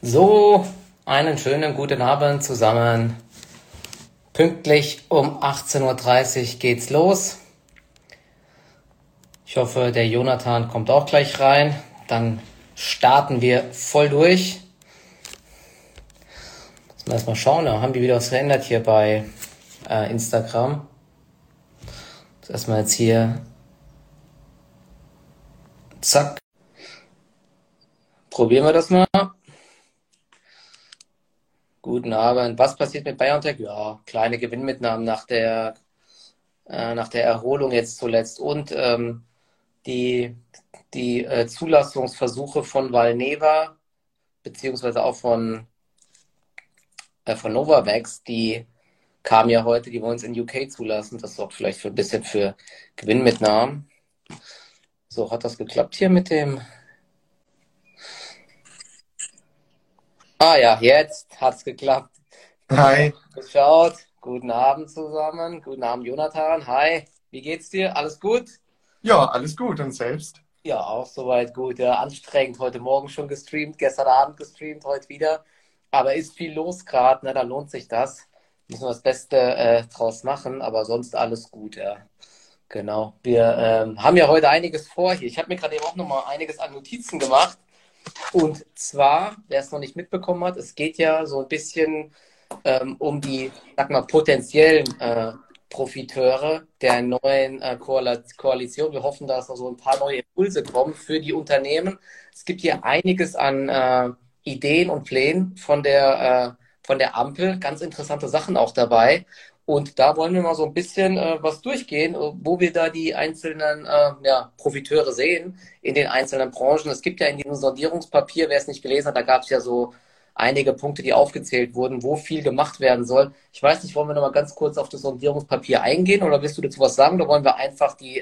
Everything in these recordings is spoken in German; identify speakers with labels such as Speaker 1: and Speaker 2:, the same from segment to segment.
Speaker 1: So, einen schönen guten Abend zusammen. Pünktlich um 18:30 Uhr geht's los. Ich hoffe, der Jonathan kommt auch gleich rein. Dann starten wir voll durch. Müssen wir erstmal schauen, da haben die wieder was verändert hier bei Instagram. Erstmal jetzt hier. Zack. Probieren wir das mal. Guten Abend. Was passiert mit BioNTech? Ja, kleine Gewinnmitnahmen nach der Erholung jetzt zuletzt. Und die Zulassungsversuche von Valneva, beziehungsweise auch von Novavax, die kamen ja heute, die wollen es in UK zulassen. Das sorgt vielleicht für ein bisschen für Gewinnmitnahmen. So, hat das geklappt hier mit dem... Ah ja, jetzt hat's geklappt.
Speaker 2: Hi.
Speaker 1: Geschaut. Guten Abend zusammen. Guten Abend, Jonathan. Hi. Wie geht's dir? Alles gut?
Speaker 2: Ja, alles gut und selbst?
Speaker 1: Ja, auch soweit gut. Ja, anstrengend. Heute Morgen schon gestreamt, gestern Abend gestreamt, heute wieder. Aber ist viel los gerade, ne? Da lohnt sich das. Müssen wir das Beste draus machen, aber sonst alles gut, ja. Genau. Wir haben ja heute einiges vor hier. Ich habe mir gerade eben auch nochmal einiges an Notizen gemacht. Und zwar, wer es noch nicht mitbekommen hat, es geht ja so ein bisschen um die, sag mal, potenziellen Profiteure der neuen Koalition. Wir hoffen, dass noch so ein paar neue Impulse kommen für die Unternehmen. Es gibt hier einiges an Ideen und Plänen von der Ampel, ganz interessante Sachen auch dabei. Und da wollen wir mal so ein bisschen was durchgehen, wo wir da die einzelnen Profiteure sehen in den einzelnen Branchen. Es gibt ja in diesem Sondierungspapier, wer es nicht gelesen hat, da gab es ja so einige Punkte, die aufgezählt wurden, wo viel gemacht werden soll. Ich weiß nicht, wollen wir noch mal ganz kurz auf das Sondierungspapier eingehen oder willst du dazu was sagen? Oder wollen wir einfach die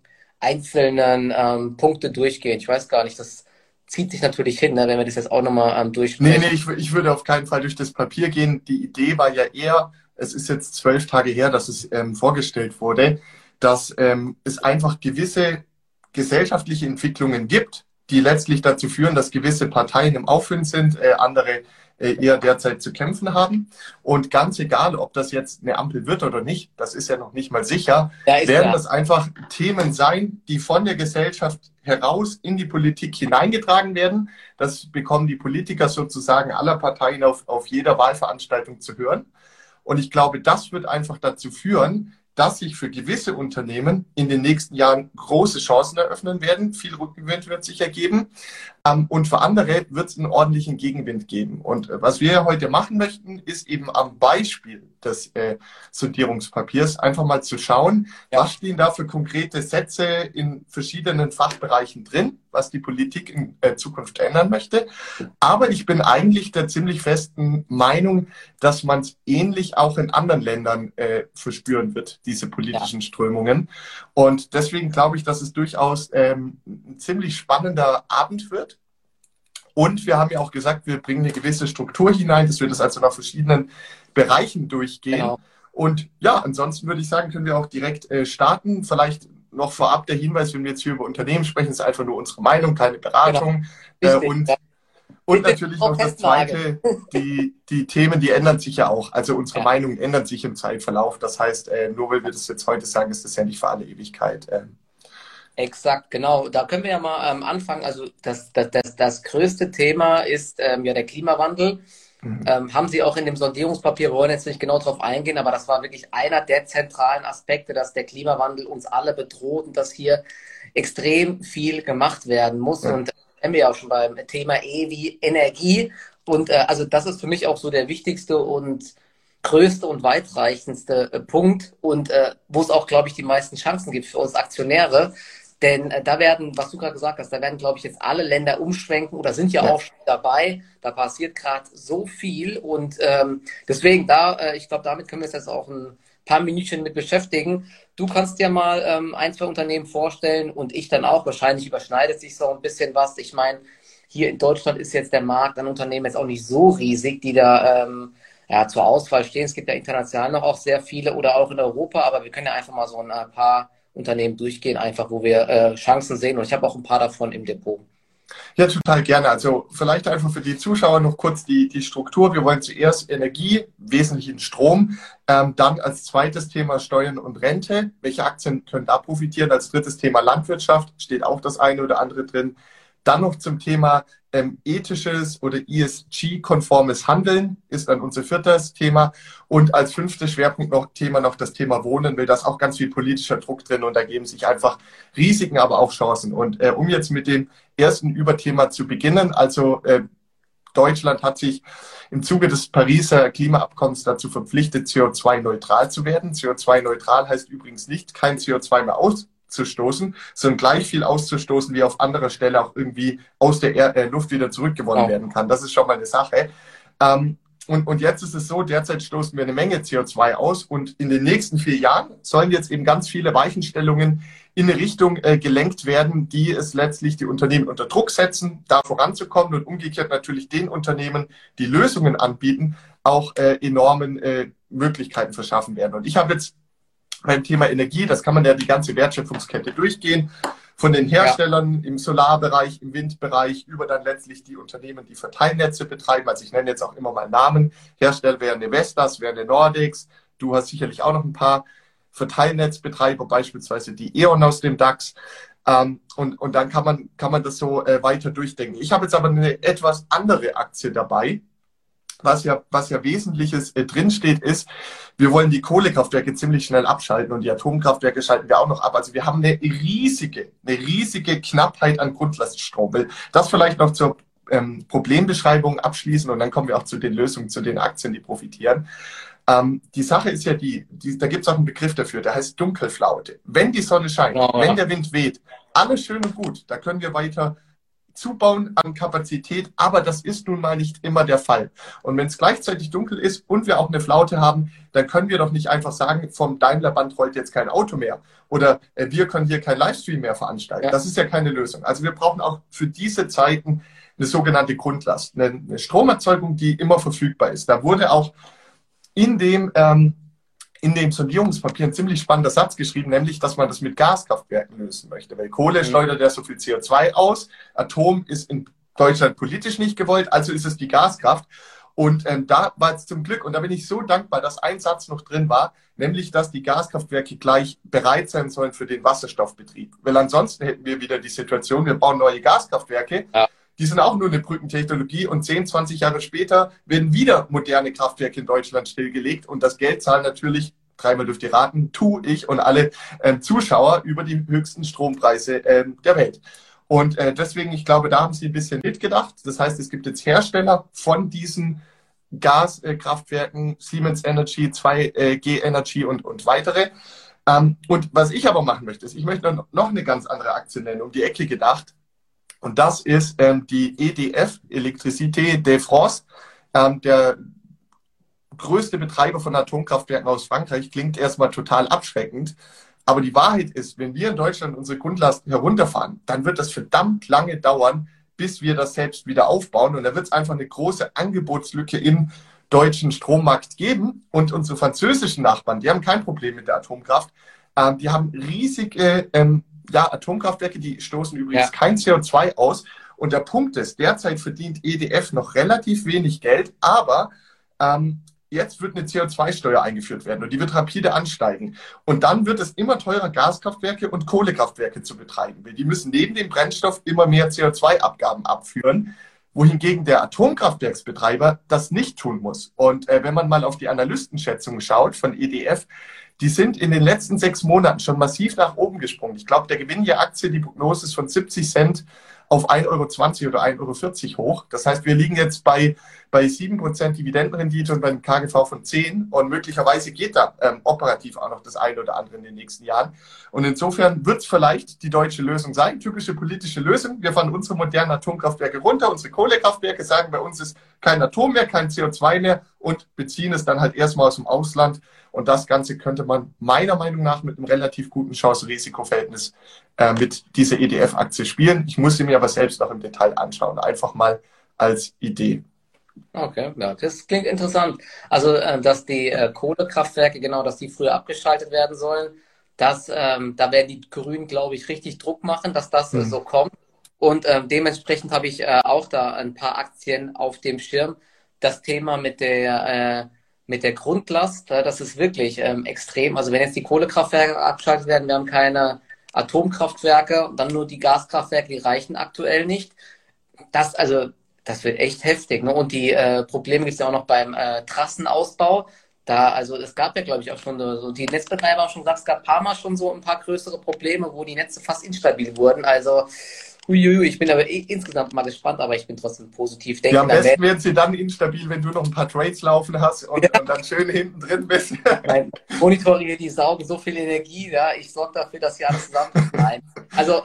Speaker 1: einzelnen Punkte durchgehen? Ich weiß gar nicht, das zieht sich natürlich hin, ne, wenn wir das jetzt auch nochmal durchsprechen.
Speaker 2: Nee, ich würde auf keinen Fall durch das Papier gehen. Die Idee war ja eher, es ist jetzt 12 Tage her, dass es vorgestellt wurde, dass es einfach gewisse gesellschaftliche Entwicklungen gibt, die letztlich dazu führen, dass gewisse Parteien im Aufwind sind, andere eher derzeit zu kämpfen haben. Und ganz egal, ob das jetzt eine Ampel wird oder nicht, das ist ja noch nicht mal sicher, werden das einfach Themen sein, die von der Gesellschaft heraus in die Politik hineingetragen werden. Das bekommen die Politiker sozusagen aller Parteien auf jeder Wahlveranstaltung zu hören. Und ich glaube, das wird einfach dazu führen, dass sich für gewisse Unternehmen in den nächsten Jahren große Chancen eröffnen werden. Viel Rückenwind wird sich ergeben. Und für andere wird es einen ordentlichen Gegenwind geben. Und was wir heute machen möchten, ist eben am Beispiel des Sondierungspapiers einfach mal zu schauen, was stehen da für konkrete Sätze in verschiedenen Fachbereichen drin, was die Politik in Zukunft ändern möchte. Aber ich bin eigentlich der ziemlich festen Meinung, dass man es ähnlich auch in anderen Ländern verspüren wird, diese politischen Strömungen. Und deswegen glaube ich, dass es durchaus ein ziemlich spannender Abend wird. Und wir haben ja auch gesagt, wir bringen eine gewisse Struktur hinein, dass wir das also nach verschiedenen Bereichen durchgehen.
Speaker 1: Genau.
Speaker 2: Und ja, ansonsten würde ich sagen, können wir auch direkt starten. Vielleicht noch vorab der Hinweis, wenn wir jetzt hier über Unternehmen sprechen, ist einfach nur unsere Meinung, keine Beratung.
Speaker 1: Genau.
Speaker 2: Und natürlich noch das Zweite, die Themen, die ändern sich ja auch. Also unsere Meinungen ändern sich im Zeitverlauf. Das heißt, nur weil wir das jetzt heute sagen, ist das ja nicht für alle Ewigkeit.
Speaker 1: Exakt, genau. Da können wir ja mal anfangen. Also das größte Thema ist ja der Klimawandel. Haben Sie auch in dem Sondierungspapier, wir wollen jetzt nicht genau darauf eingehen, aber das war wirklich einer der zentralen Aspekte, dass der Klimawandel uns alle bedroht und dass hier extrem viel gemacht werden muss. Ja. Und kennen wir ja auch schon beim Thema wie Energie. Und also das ist für mich auch so der wichtigste und größte und weitreichendste Punkt und wo es auch, glaube ich, die meisten Chancen gibt für uns Aktionäre. Denn da werden, was du gerade gesagt hast, da werden, glaube ich, jetzt alle Länder umschwenken oder sind ja auch schon dabei. Da passiert gerade so viel und deswegen ich glaube, damit können wir uns jetzt auch ein paar Minütchen mit beschäftigen. Du kannst dir mal ein, zwei Unternehmen vorstellen und ich dann auch. Wahrscheinlich überschneidet sich so ein bisschen was. Ich meine, hier in Deutschland ist jetzt der Markt an Unternehmen jetzt auch nicht so riesig, die da zur Auswahl stehen. Es gibt ja international noch auch sehr viele oder auch in Europa, aber wir können ja einfach mal so ein paar Unternehmen durchgehen, einfach wo wir Chancen sehen. Und ich habe auch ein paar davon im Depot.
Speaker 2: Ja, total gerne. Also vielleicht einfach für die Zuschauer noch kurz die Struktur. Wir wollen zuerst Energie, wesentlich in Strom, dann als zweites Thema Steuern und Rente. Welche Aktien können da profitieren? Als drittes Thema Landwirtschaft, steht auch das eine oder andere drin. Dann noch zum Thema ethisches oder ESG-konformes Handeln ist dann unser viertes Thema. Und als fünftes Schwerpunkt noch das Thema Wohnen, weil da ist auch ganz viel politischer Druck drin und da geben sich einfach Risiken, aber auch Chancen. Und um jetzt mit dem ersten Überthema zu beginnen, also Deutschland hat sich im Zuge des Pariser Klimaabkommens dazu verpflichtet, CO2-neutral zu werden. CO2-neutral heißt übrigens nicht, kein CO2 mehr auszustoßen, sondern gleich viel auszustoßen, wie auf anderer Stelle auch irgendwie aus der Luft wieder zurückgewonnen werden kann. Das ist schon mal eine Sache. Und jetzt ist es so, derzeit stoßen wir eine Menge CO2 aus und in den nächsten 4 Jahren sollen jetzt eben ganz viele Weichenstellungen in eine Richtung gelenkt werden, die es letztlich die Unternehmen unter Druck setzen, da voranzukommen und umgekehrt natürlich den Unternehmen, die Lösungen anbieten, auch enormen Möglichkeiten verschaffen werden. Und ich habe jetzt beim Thema Energie, das kann man ja die ganze Wertschöpfungskette durchgehen, von den Herstellern im Solarbereich, im Windbereich, über dann letztlich die Unternehmen, die Verteilnetze betreiben. Also ich nenne jetzt auch immer mal Namen. Hersteller wären eine Vestas, wären eine Nordex. Du hast sicherlich auch noch ein paar Verteilnetzbetreiber, beispielsweise die E.ON aus dem DAX. Und dann kann man das so weiter durchdenken. Ich habe jetzt aber eine etwas andere Aktie dabei. Was ja Wesentliches drinsteht, ist, wir wollen die Kohlekraftwerke ziemlich schnell abschalten und die Atomkraftwerke schalten wir auch noch ab. Also wir haben eine riesige Knappheit an Grundlaststrom. Will das vielleicht noch zur Problembeschreibung abschließen und dann kommen wir auch zu den Lösungen, zu den Aktien, die profitieren. Die Sache ist ja da gibt es auch einen Begriff dafür, der heißt Dunkelflaute. Wenn die Sonne scheint, wenn der Wind weht, alles schön und gut, da können wir weiter zubauen an Kapazität, aber das ist nun mal nicht immer der Fall. Und wenn es gleichzeitig dunkel ist und wir auch eine Flaute haben, dann können wir doch nicht einfach sagen, vom Daimlerband rollt jetzt kein Auto mehr oder wir können hier kein Livestream mehr veranstalten. Ja. Das ist ja keine Lösung. Also wir brauchen auch für diese Zeiten eine sogenannte Grundlast, eine Stromerzeugung, die immer verfügbar ist. Da wurde auch in dem Sondierungspapier ein ziemlich spannender Satz geschrieben, nämlich, dass man das mit Gaskraftwerken lösen möchte, weil Kohle schleudert ja so viel CO2 aus, Atom ist in Deutschland politisch nicht gewollt, also ist es die Gaskraft. Und da war es zum Glück, und da bin ich so dankbar, dass ein Satz noch drin war, nämlich, dass die Gaskraftwerke gleich bereit sein sollen für den Wasserstoffbetrieb. Weil ansonsten hätten wir wieder die Situation, wir bauen neue Gaskraftwerke, ja. Die sind auch nur eine Brückentechnologie und 10, 20 Jahre später werden wieder moderne Kraftwerke in Deutschland stillgelegt und das Geld zahlen natürlich, dreimal dürft ihr raten, ich und alle Zuschauer über die höchsten Strompreise der Welt. Und deswegen, ich glaube, da haben sie ein bisschen mitgedacht. Das heißt, es gibt jetzt Hersteller von diesen Gaskraftwerken, Siemens Energy, 2G Energy und weitere. Und was ich aber machen möchte, ist, ich möchte noch eine ganz andere Aktie nennen, um die Ecke gedacht. Und das ist die EDF, Électricité de France, der größte Betreiber von Atomkraftwerken aus Frankreich. Klingt erstmal total abschreckend. Aber die Wahrheit ist, wenn wir in Deutschland unsere Grundlasten herunterfahren, dann wird das verdammt lange dauern, bis wir das selbst wieder aufbauen. Und da wird es einfach eine große Angebotslücke im deutschen Strommarkt geben. Und unsere französischen Nachbarn, die haben kein Problem mit der Atomkraft. Die haben riesige Atomkraftwerke, die stoßen übrigens kein CO2 aus. Und der Punkt ist, derzeit verdient EDF noch relativ wenig Geld, aber jetzt wird eine CO2-Steuer eingeführt werden und die wird rapide ansteigen. Und dann wird es immer teurer, Gaskraftwerke und Kohlekraftwerke zu betreiben, weil die müssen neben dem Brennstoff immer mehr CO2-Abgaben abführen, wohingegen der Atomkraftwerksbetreiber das nicht tun muss. Und wenn man mal auf die Analystenschätzungen schaut von EDF, die sind in den letzten 6 Monaten schon massiv nach oben gesprungen. Ich glaube, der Gewinn je Aktie, die Prognose ist von 70 Cent auf 1,20 € oder 1,40 € hoch. Das heißt, wir liegen jetzt bei 7% Dividendenrendite und beim KGV von 10 und möglicherweise geht da operativ auch noch das eine oder andere in den nächsten Jahren. Und insofern wird es vielleicht die deutsche Lösung sein, typische politische Lösung. Wir fahren unsere modernen Atomkraftwerke runter, unsere Kohlekraftwerke sagen, bei uns ist kein Atom mehr, kein CO2 mehr und beziehen es dann halt erstmal aus dem Ausland. Und das Ganze könnte man meiner Meinung nach mit einem relativ guten Chance-Risiko-Verhältnis mit dieser EDF-Aktie spielen. Ich muss sie mir aber selbst noch im Detail anschauen, einfach mal als Idee.
Speaker 1: Okay, ja, das klingt interessant. Also, dass die Kohlekraftwerke, genau, dass die früher abgeschaltet werden sollen, da werden die Grünen, glaube ich, richtig Druck machen, dass das so kommt. Und dementsprechend habe ich auch da ein paar Aktien auf dem Schirm. Das Thema mit der Grundlast, das ist wirklich extrem. Also wenn jetzt die Kohlekraftwerke abgeschaltet werden, wir haben keine Atomkraftwerke, dann nur die Gaskraftwerke, die reichen aktuell nicht. Also, das wird echt heftig. Ne? Und die Probleme gibt es ja auch noch beim Trassenausbau. Also es gab ja, glaube ich, auch schon so, die Netzbetreiber haben schon gesagt, es gab ein paar Mal schon so ein paar größere Probleme, wo die Netze fast instabil wurden. Also, uiuiui, ich bin aber insgesamt mal gespannt, aber ich bin trotzdem positiv.
Speaker 2: Ja, am besten werden sie dann instabil, wenn du noch ein paar Trades laufen hast und dann schön hinten drin bist.
Speaker 1: Mein Monitore hier, die saugen so viel Energie, ja. Ich sorge dafür, dass hier alles zusammen. Nein. Also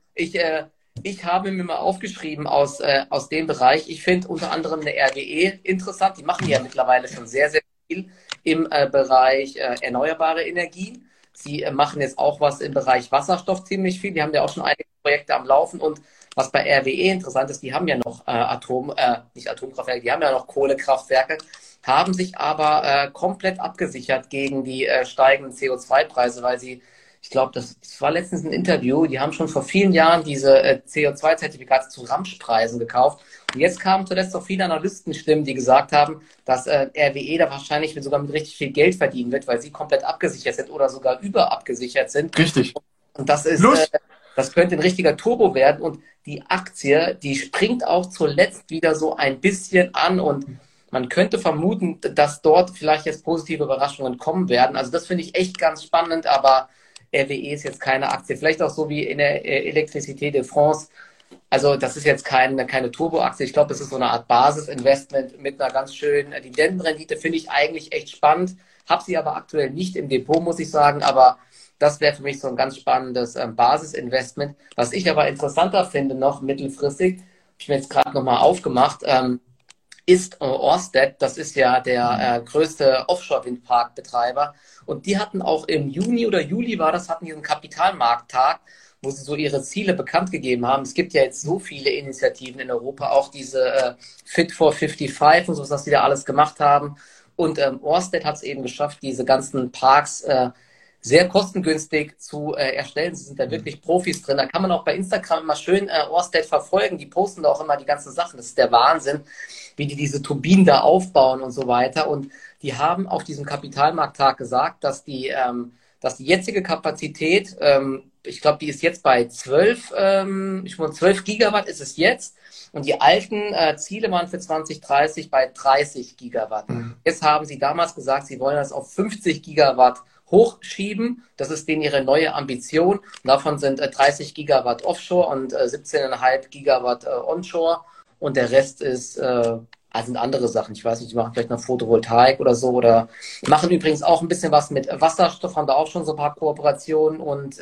Speaker 1: ich habe mir mal aufgeschrieben aus dem Bereich. Ich finde unter anderem eine RWE interessant. Die machen ja mittlerweile schon sehr, sehr viel im Bereich erneuerbare Energien. Sie machen jetzt auch was im Bereich Wasserstoff ziemlich viel. Die haben ja auch schon einige Projekte am Laufen. Und was bei RWE interessant ist, die haben ja noch nicht Atomkraftwerke, die haben ja noch Kohlekraftwerke, haben sich aber komplett abgesichert gegen die steigenden CO2-Preise, weil ich glaube, das war letztens ein Interview, die haben schon vor vielen Jahren diese CO2-Zertifikate zu Ramschpreisen gekauft. Und jetzt kamen zuletzt auch viele Analystenstimmen, die gesagt haben, dass RWE da wahrscheinlich sogar mit richtig viel Geld verdienen wird, weil sie komplett abgesichert sind oder sogar überabgesichert sind.
Speaker 2: Richtig.
Speaker 1: Und das könnte ein richtiger Turbo werden. Und die Aktie, die springt auch zuletzt wieder so ein bisschen an und man könnte vermuten, dass dort vielleicht jetzt positive Überraschungen kommen werden. Also das finde ich echt ganz spannend, aber RWE ist jetzt keine Aktie. Vielleicht auch so wie in der Electricité de France. Also das ist jetzt keine Turbo-Aktie. Ich glaube, das ist so eine Art Basisinvestment mit einer ganz schönen Dividendenrendite. Finde ich eigentlich echt spannend. Habe sie aber aktuell nicht im Depot, muss ich sagen. Aber das wäre für mich so ein ganz spannendes Basisinvestment. Was ich aber interessanter finde noch mittelfristig, habe ich mir jetzt gerade nochmal aufgemacht, ist Ørsted. Das ist ja der größte Offshore-Windparkbetreiber. Und die hatten auch im Juni oder Juli hatten die einen Kapitalmarkttag, wo sie so ihre Ziele bekannt gegeben haben. Es gibt ja jetzt so viele Initiativen in Europa, auch diese Fit for 55 und so, was die da alles gemacht haben. Und Ørsted hat es eben geschafft, diese ganzen Parks sehr kostengünstig zu erstellen. Sie sind da wirklich Profis drin. Da kann man auch bei Instagram immer schön Ørsted verfolgen. Die posten da auch immer die ganzen Sachen. Das ist der Wahnsinn, wie die diese Turbinen da aufbauen und so weiter. Und die haben auf diesem Kapitalmarkttag gesagt, dass die jetzige Kapazität, ich glaube, die ist jetzt bei 12 Gigawatt ist es jetzt. Und die alten Ziele waren für 2030 bei 30 Gigawatt. Jetzt haben sie damals gesagt, sie wollen das auf 50 Gigawatt hochschieben. Das ist denen ihre neue Ambition. Davon sind 30 Gigawatt Offshore und 17,5 Gigawatt Onshore. Und der Rest sind andere Sachen. Ich weiß nicht, die machen vielleicht noch Photovoltaik oder so. Oder machen übrigens auch ein bisschen was mit Wasserstoff, haben da auch schon so ein paar Kooperationen. Und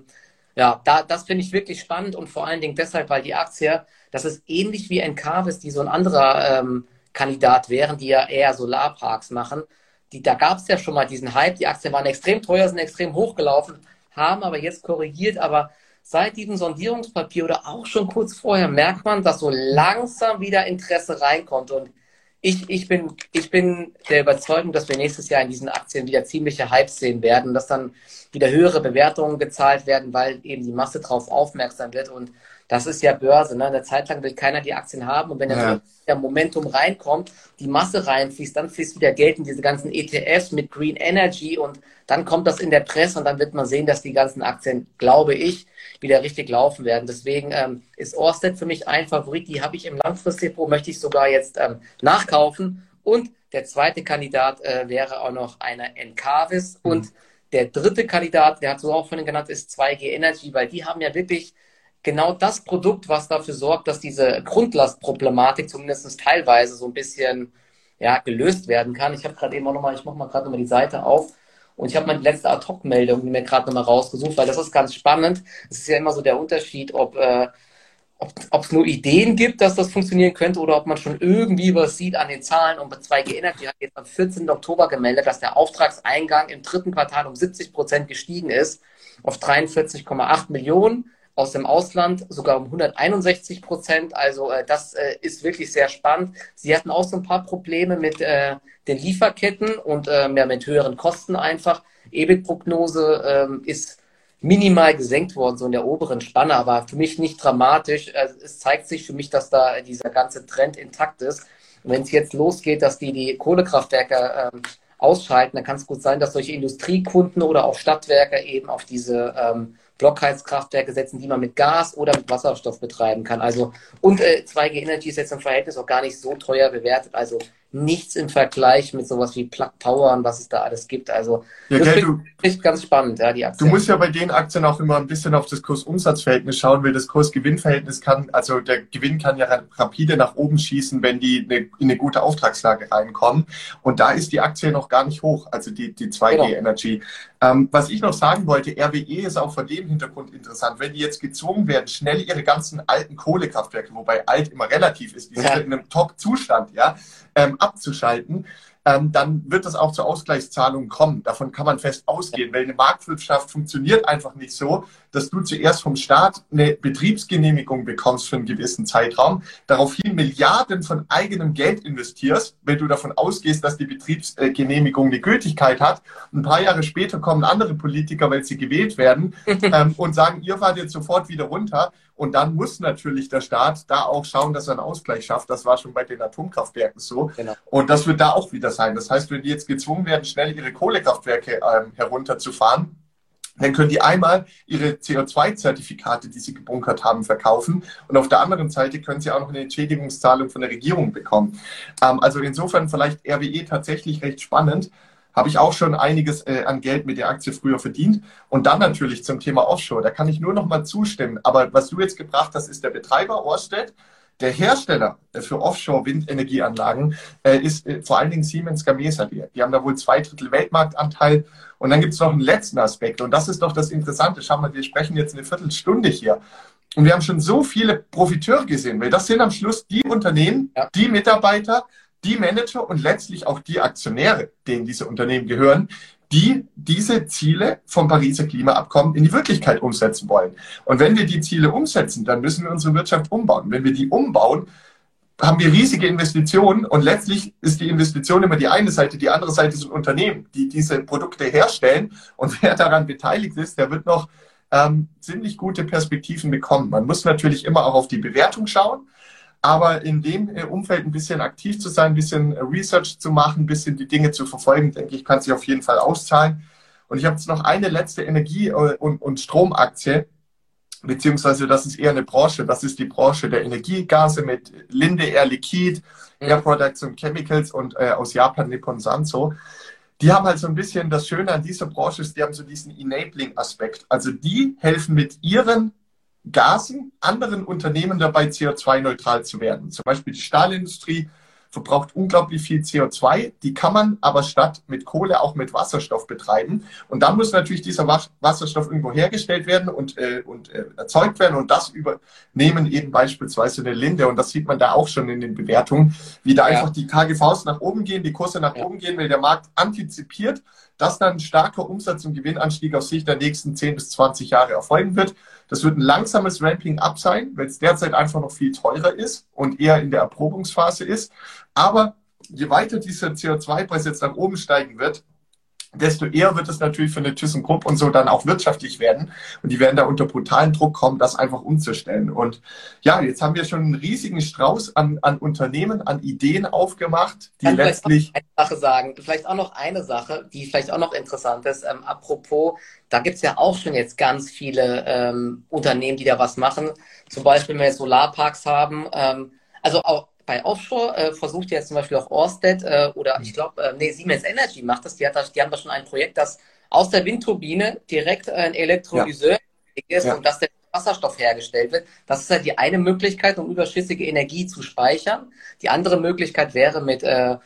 Speaker 1: das finde ich wirklich spannend und vor allen Dingen deshalb, weil die Aktie, das ist ähnlich wie Encavis, die so ein anderer Kandidat wären, die ja eher Solarparks machen. Da gab es ja schon mal diesen Hype, die Aktien waren extrem teuer, sind extrem hochgelaufen, haben aber jetzt korrigiert, aber seit diesem Sondierungspapier oder auch schon kurz vorher merkt man, dass so langsam wieder Interesse reinkommt und ich bin der Überzeugung, dass wir nächstes Jahr in diesen Aktien wieder ziemliche Hypes sehen werden, dass dann wieder höhere Bewertungen gezahlt werden, weil eben die Masse drauf aufmerksam wird und das ist ja Börse, ne? Eine Zeit lang will keiner die Aktien haben und wenn der Momentum reinkommt, die Masse reinfließt, dann fließt wieder Geld in diese ganzen ETFs mit Green Energy und dann kommt das in der Presse und dann wird man sehen, dass die ganzen Aktien, glaube ich, wieder richtig laufen werden. Deswegen ist Ørsted für mich ein Favorit, die habe ich im Langfristdepot, möchte ich sogar jetzt nachkaufen und der zweite Kandidat wäre auch noch eine Encavis und der dritte Kandidat, der hat so auch vorhin genannt, ist 2G Energy, weil die haben ja wirklich genau das Produkt, was dafür sorgt, dass diese Grundlastproblematik zumindest teilweise so ein bisschen gelöst werden kann. Ich habe gerade eben auch nochmal, ich mache mal gerade nochmal die Seite auf und ich habe meine letzte Ad-Hoc-Meldung mir gerade nochmal rausgesucht, weil das ist ganz spannend. Es ist ja immer so der Unterschied, ob es nur Ideen gibt, dass das funktionieren könnte oder ob man schon irgendwie was sieht an den Zahlen. Und bei 2G Energy hat jetzt am 14. Oktober gemeldet, dass der Auftragseingang im dritten Quartal um 70% gestiegen ist auf 43,8 Millionen. Aus dem Ausland sogar um 161%. Also das ist wirklich sehr spannend. Sie hatten auch so ein paar Probleme mit den Lieferketten und mit höheren Kosten einfach. EBIT-Prognose ist minimal gesenkt worden, so in der oberen Spanne, aber für mich nicht dramatisch. Also es zeigt sich für mich, dass da dieser ganze Trend intakt ist. Und wenn es jetzt losgeht, dass die Kohlekraftwerke ausschalten, dann kann es gut sein, dass solche Industriekunden oder auch Stadtwerke eben auf diese Blockheizkraftwerke setzen, die man mit Gas oder mit Wasserstoff betreiben kann. Also, und 2G Energy ist jetzt im Verhältnis auch gar nicht so teuer bewertet. Also nichts im Vergleich mit sowas wie Plug Power und was es da alles gibt. Also
Speaker 2: Ja,
Speaker 1: das
Speaker 2: gell,
Speaker 1: finde ich ganz spannend, ja, die
Speaker 2: du
Speaker 1: Aktie.
Speaker 2: musst ja bei den Aktien auch immer ein bisschen auf das Kurs-Umsatz-Verhältnis schauen, weil das Kurs-Gewinn-Verhältnis kann, also der Gewinn kann ja rapide nach oben schießen, wenn die in eine gute Auftragslage reinkommen. Und da ist die Aktie noch gar nicht hoch, also die 2G
Speaker 1: Genau.
Speaker 2: Energy. Was ich noch sagen wollte, RWE ist auch vor dem Hintergrund interessant. Wenn die jetzt gezwungen werden, schnell ihre ganzen alten Kohlekraftwerke, wobei alt immer relativ ist, die sind in einem Top-Zustand, ja, abzuschalten, dann wird es auch zu Ausgleichszahlungen kommen. Davon kann man fest ausgehen, weil eine Marktwirtschaft funktioniert einfach nicht so, dass du zuerst vom Staat eine Betriebsgenehmigung bekommst für einen gewissen Zeitraum, daraufhin Milliarden von eigenem Geld investierst, wenn du davon ausgehst, dass die Betriebsgenehmigung eine Gültigkeit hat. Ein paar Jahre später kommen andere Politiker, weil sie gewählt werden, und sagen, ihr fahrt jetzt sofort wieder runter. Und dann muss natürlich der Staat da auch schauen, dass er einen Ausgleich schafft. Das war schon bei den Atomkraftwerken so.
Speaker 1: Genau.
Speaker 2: Und das wird da auch wieder sein. Das heißt, wenn die jetzt gezwungen werden, schnell ihre Kohlekraftwerke herunterzufahren, dann können die einmal ihre CO2-Zertifikate, die sie gebunkert haben, verkaufen. Und auf der anderen Seite können sie auch noch eine Entschädigungszahlung von der Regierung bekommen. Also insofern vielleicht RWE tatsächlich recht spannend. Habe ich auch schon einiges an Geld mit der Aktie früher verdient. Und dann natürlich zum Thema Offshore. Da kann ich nur noch mal zustimmen. Aber was du jetzt gebracht hast, ist der Betreiber Ørsted. Der Hersteller für Offshore-Windenergieanlagen ist vor allen Dingen Siemens Gamesa. Die haben da wohl 2/3 Weltmarktanteil. Und dann gibt es noch einen letzten Aspekt. Und das ist doch das Interessante. Schau mal, wir sprechen jetzt eine Viertelstunde hier. Und wir haben schon so viele Profiteure gesehen. Weil das sind am Schluss die Unternehmen, die Mitarbeiter, die Manager und letztlich auch die Aktionäre, denen diese Unternehmen gehören, die diese Ziele vom Pariser Klimaabkommen in die Wirklichkeit umsetzen wollen. Und wenn wir die Ziele umsetzen, dann müssen wir unsere Wirtschaft umbauen. Wenn wir die umbauen, haben wir riesige Investitionen und letztlich ist die Investition immer die eine Seite, die andere Seite sind Unternehmen, die diese Produkte herstellen. Und wer daran beteiligt ist, der wird noch ziemlich gute Perspektiven bekommen. Man muss natürlich immer auch auf die Bewertung schauen. Aber in dem Umfeld ein bisschen aktiv zu sein, ein bisschen Research zu machen, ein bisschen die Dinge zu verfolgen, denke ich, kann sich auf jeden Fall auszahlen. Und ich habe jetzt noch eine letzte Energie- und Stromaktie, beziehungsweise das ist eher eine Branche, das ist die Branche der Energiegase mit Linde Air Liquide, Air Products und Chemicals und aus Japan Nippon Sanso. Die haben halt so ein bisschen, das Schöne an dieser Branche ist, die haben so diesen Enabling-Aspekt. Also die helfen mit ihren Gasen anderen Unternehmen dabei, CO2-neutral zu werden. Zum Beispiel die Stahlindustrie verbraucht unglaublich viel CO2. Die kann man aber statt mit Kohle auch mit Wasserstoff betreiben. Und dann muss natürlich dieser Wasserstoff irgendwo hergestellt werden und erzeugt werden. Und das übernehmen eben beispielsweise eine Linde. Und das sieht man da auch schon in den Bewertungen, wie da einfach die KGVs nach oben gehen, die Kurse nach oben gehen, weil der Markt antizipiert, dass dann ein starker Umsatz- und Gewinnanstieg auf Sicht der nächsten 10 bis 20 Jahre erfolgen wird. Das wird ein langsames Ramping-up sein, weil es derzeit einfach noch viel teurer ist und eher in der Erprobungsphase ist. Aber je weiter dieser CO2-Preis jetzt nach oben steigen wird, desto eher wird es natürlich für eine ThyssenKrupp und so dann auch wirtschaftlich werden. Und die werden da unter brutalen Druck kommen, das einfach umzustellen. Und ja, jetzt haben wir schon einen riesigen Strauß an Unternehmen, an Ideen aufgemacht, die
Speaker 1: Kann
Speaker 2: letztlich...
Speaker 1: vielleicht eine Sache sagen. Vielleicht auch noch eine Sache, die vielleicht auch noch interessant ist. Apropos, da gibt es ja auch schon jetzt ganz viele Unternehmen, die da was machen. Zum Beispiel, wenn wir jetzt Solarparks haben. Also auch bei Offshore versucht jetzt zum Beispiel auch Ørsted oder ich glaube, Siemens Energy macht das. Die haben da schon ein Projekt, das aus der Windturbine direkt ein Elektrolyseur ist und dass der Wasserstoff hergestellt wird. Das ist halt die eine Möglichkeit, um überschüssige Energie zu speichern. Die andere Möglichkeit wäre mit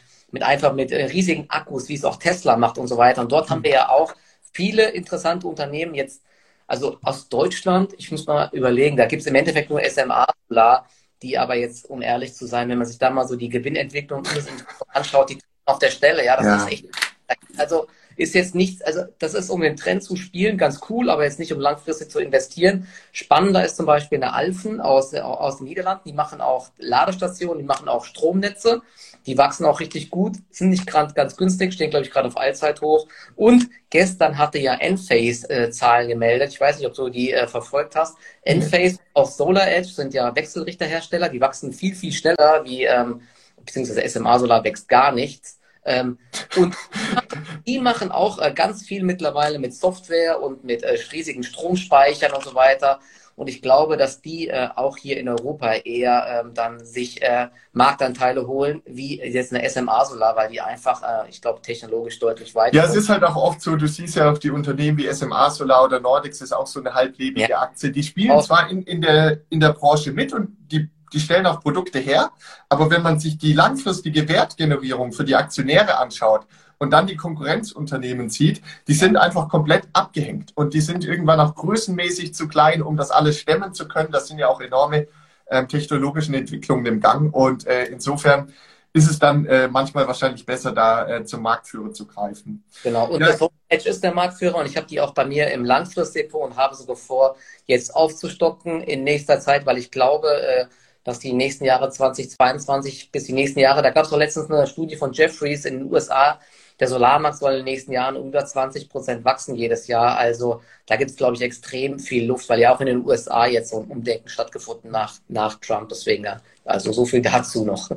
Speaker 1: riesigen Akkus, wie es auch Tesla macht und so weiter. Und dort haben wir ja auch viele interessante Unternehmen jetzt, also aus Deutschland, ich muss mal überlegen, da gibt es im Endeffekt nur SMA Solar, die aber jetzt, um ehrlich zu sein, wenn man sich da mal so die Gewinnentwicklung anschaut, die auf der Stelle, ja, das ist echt, also ist jetzt nichts, also das ist, um den Trend zu spielen, ganz cool, aber jetzt nicht, um langfristig zu investieren. Spannender ist zum Beispiel eine Alfen aus den Niederlanden, die machen auch Ladestationen, die machen auch Stromnetze, die wachsen auch richtig gut, sind nicht ganz günstig, stehen, glaube ich, gerade auf Allzeithoch. Und gestern hatte ja Enphase Zahlen gemeldet, ich weiß nicht, ob du die verfolgt hast. Enphase auf SolarEdge sind ja Wechselrichterhersteller, die wachsen viel, viel schneller wie beziehungsweise SMA Solar wächst gar nichts. Und die machen auch ganz viel mittlerweile mit Software und mit riesigen Stromspeichern und so weiter. Und ich glaube, dass die auch hier in Europa eher dann sich Marktanteile holen, wie jetzt eine SMA Solar, weil die einfach, ich glaube, technologisch deutlich weiter
Speaker 2: Ja, es ist halt auch oft so, du siehst ja auch die Unternehmen wie SMA Solar oder Nordics ist auch so eine halblebige Aktie. Die spielen zwar in der Branche mit und die stellen auch Produkte her, aber wenn man sich die langfristige Wertgenerierung für die Aktionäre anschaut und dann die Konkurrenzunternehmen sieht, die sind einfach komplett abgehängt und die sind irgendwann auch größenmäßig zu klein, um das alles stemmen zu können. Das sind ja auch enorme technologischen Entwicklungen im Gang und insofern ist es dann manchmal wahrscheinlich besser, da zum Marktführer zu greifen.
Speaker 1: Genau, und das Edge ist der Marktführer und ich habe die auch bei mir im Langfristdepot und habe sogar vor, jetzt aufzustocken in nächster Zeit, weil ich glaube, dass die nächsten Jahre 2022 bis die nächsten Jahre, da gab es doch letztens eine Studie von Jefferies in den USA, der Solarmarkt soll in den nächsten Jahren über 20% wachsen jedes Jahr. Also da gibt es, glaube ich, extrem viel Luft, weil ja auch in den USA jetzt so ein Umdenken stattgefunden nach Trump. Deswegen, also so viel dazu noch.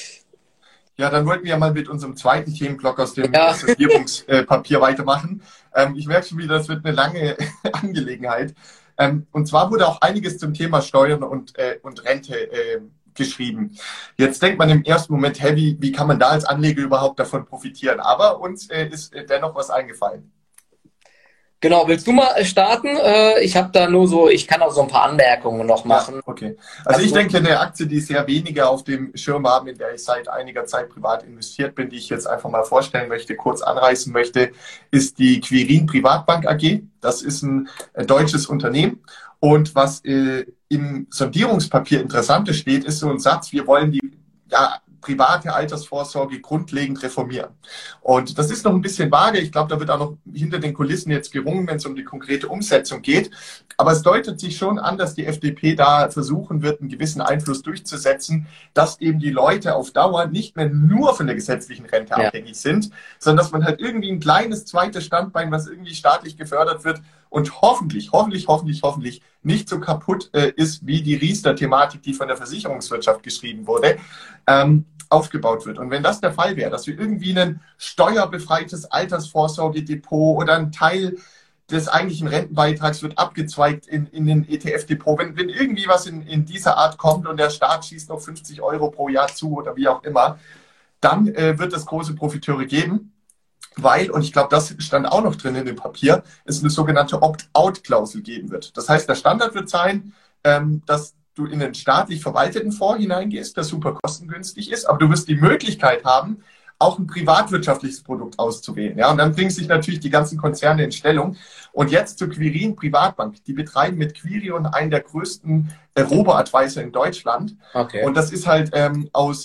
Speaker 2: Ja, dann wollten wir ja mal mit unserem zweiten Themenblock aus dem Sondierungspapier weitermachen. Ich merke schon wieder, das wird eine lange Angelegenheit. Und zwar wurde auch einiges zum Thema Steuern und Rente geschrieben. Jetzt denkt man im ersten Moment, hey, wie kann man da als Anleger überhaupt davon profitieren? Aber uns ist dennoch was eingefallen.
Speaker 1: Genau, willst du mal starten? Ich habe da nur so, ich kann auch so ein paar Anmerkungen noch machen.
Speaker 2: Ja, okay. Also ich denke, eine Aktie, die sehr wenige auf dem Schirm haben, in der ich seit einiger Zeit privat investiert bin, die ich jetzt einfach mal vorstellen möchte, kurz anreißen möchte, ist die Quirin Privatbank AG. Das ist ein deutsches Unternehmen. Und was im Sondierungspapier Interessantes steht, ist so ein Satz, wir wollen die private Altersvorsorge grundlegend reformieren. Und das ist noch ein bisschen vage. Ich glaube, da wird auch noch hinter den Kulissen jetzt gerungen, wenn es um die konkrete Umsetzung geht. Aber es deutet sich schon an, dass die FDP da versuchen wird, einen gewissen Einfluss durchzusetzen, dass eben die Leute auf Dauer nicht mehr nur von der gesetzlichen Rente abhängig sind, sondern dass man halt irgendwie ein kleines zweites Standbein, was irgendwie staatlich gefördert wird und hoffentlich nicht so kaputt ist wie die Riester-Thematik, die von der Versicherungswirtschaft geschrieben wurde, aufgebaut wird. Und wenn das der Fall wäre, dass wir irgendwie ein steuerbefreites Altersvorsorgedepot oder ein Teil des eigentlichen Rentenbeitrags wird abgezweigt in den ETF-Depot, wenn irgendwie was in dieser Art kommt und der Staat schießt noch 50 Euro pro Jahr zu oder wie auch immer, dann wird es große Profiteure geben, weil, und ich glaube, das stand auch noch drin in dem Papier, es eine sogenannte Opt-out-Klausel geben wird. Das heißt, der Standard wird sein, dass du in einen staatlich verwalteten Fonds hineingehst, der super kostengünstig ist, aber du wirst die Möglichkeit haben, auch ein privatwirtschaftliches Produkt auszuwählen. Ja, und dann bringen sich natürlich die ganzen Konzerne in Stellung. Und jetzt zur Quirin Privatbank. Die betreiben mit Quirion einen der größten Robo-Advisor in Deutschland.
Speaker 1: Okay.
Speaker 2: Und das ist halt aus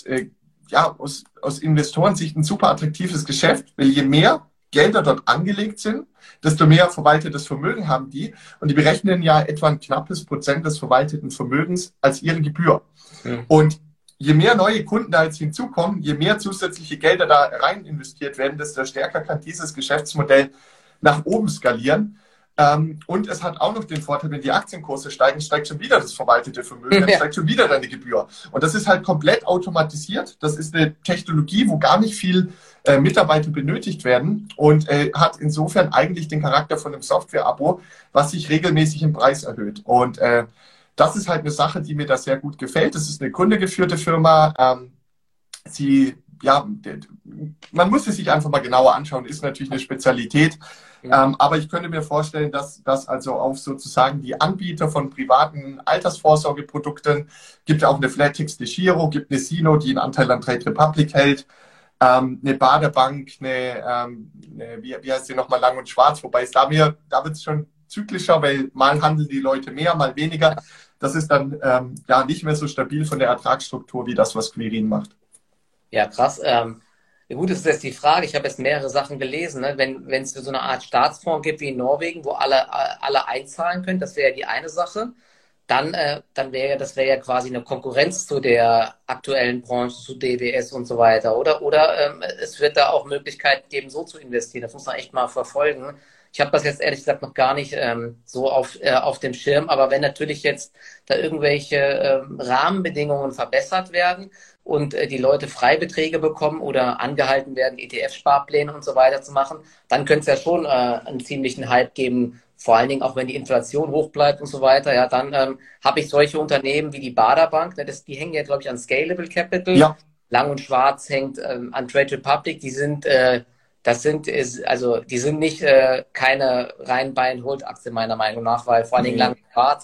Speaker 2: Investorensicht ein super attraktives Geschäft, weil je mehr Gelder dort angelegt sind, desto mehr verwaltetes Vermögen haben die. Und die berechnen ja etwa ein knappes Prozent des verwalteten Vermögens als ihre Gebühr. Mhm. Und je mehr neue Kunden da jetzt hinzukommen, je mehr zusätzliche Gelder da rein investiert werden, desto stärker kann dieses Geschäftsmodell nach oben skalieren. Und es hat auch noch den Vorteil, wenn die Aktienkurse steigen, steigt schon wieder das verwaltete Vermögen, dann steigt schon wieder deine Gebühr. Und das ist halt komplett automatisiert. Das ist eine Technologie, wo gar nicht viel Mitarbeiter benötigt werden und hat insofern eigentlich den Charakter von einem Software-Abo, was sich regelmäßig im Preis erhöht. Und das ist halt eine Sache, die mir da sehr gut gefällt. Das ist eine kundengeführte Firma. Man muss es sich einfach mal genauer anschauen, ist natürlich eine Spezialität. Aber ich könnte mir vorstellen, dass das also auf sozusagen die Anbieter von privaten Altersvorsorgeprodukten, gibt ja auch eine Flatex de Giro, gibt eine Sino, die einen Anteil an Trade Republic hält, eine Baderbank, wie heißt die nochmal, Lang und Schwarz, wobei es da wird es schon zyklischer, weil mal handeln die Leute mehr, mal weniger. Das ist dann nicht mehr so stabil von der Ertragsstruktur wie das, was Quirin macht.
Speaker 1: Ja, krass. Ja, gut, das ist jetzt die Frage. Ich habe jetzt mehrere Sachen gelesen. Ne? Wenn es so eine Art Staatsfonds gibt wie in Norwegen, wo alle einzahlen können, das wäre ja die eine Sache. Dann das wäre ja quasi eine Konkurrenz zu der aktuellen Branche, zu DWS und so weiter. Oder es wird da auch Möglichkeiten geben, so zu investieren. Das muss man echt mal verfolgen. Ich habe das jetzt ehrlich gesagt noch gar nicht so auf dem Schirm. Aber wenn natürlich jetzt da irgendwelche Rahmenbedingungen verbessert werden und die Leute Freibeträge bekommen oder angehalten werden, ETF-Sparpläne und so weiter zu machen, dann könnte es ja schon einen ziemlichen Hype geben, vor allen Dingen auch wenn die Inflation hoch bleibt und so weiter. Ja, dann habe ich solche Unternehmen wie die Bader Bank, ne, die hängen ja, glaube ich, an Scalable Capital.
Speaker 2: Ja.
Speaker 1: Lang und Schwarz hängt an Trade Republic. Die sind nicht keine rein Buy and Hold Aktie meiner Meinung nach, weil vor allen Dingen Lang und Schwarz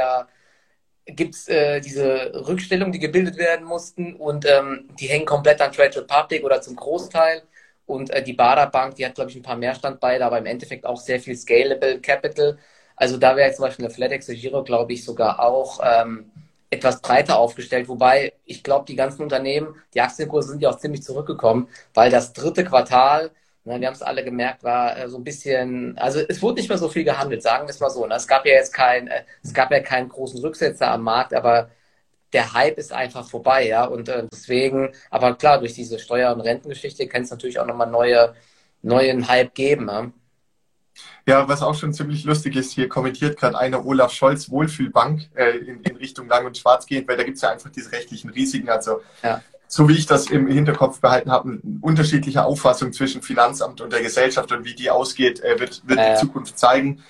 Speaker 1: gibt es diese Rückstellungen, die gebildet werden mussten und die hängen komplett an Trade Republic oder zum Großteil. Und die Bader Bank, die hat, glaube ich, ein paar mehr Standbeine, aber im Endeffekt auch sehr viel Scalable Capital. Also da wäre zum Beispiel eine FedEx-Giro, glaube ich, sogar auch etwas breiter aufgestellt. Wobei, ich glaube, die ganzen Unternehmen, die Aktienkurse sind ja auch ziemlich zurückgekommen, weil das dritte Quartal, ne, wir haben es alle gemerkt, war so ein bisschen, also es wurde nicht mehr so viel gehandelt, sagen wir es mal so. Ne? Es gab ja keinen großen Rücksetzer am Markt, aber der Hype ist einfach vorbei, ja. Und deswegen, aber klar, durch diese Steuer- und Rentengeschichte kann es natürlich auch nochmal neuen Hype geben. Ja?
Speaker 2: Ja, was auch schon ziemlich lustig ist, hier kommentiert gerade einer Olaf Scholz Wohlfühlbank in Richtung Lang und Schwarz geht, weil da gibt es ja einfach diese rechtlichen Risiken. Also
Speaker 1: Ja.
Speaker 2: so wie ich das im Hinterkopf behalten habe, eine unterschiedliche Auffassung zwischen Finanzamt und der Gesellschaft und wie die ausgeht, wird die Zukunft zeigen.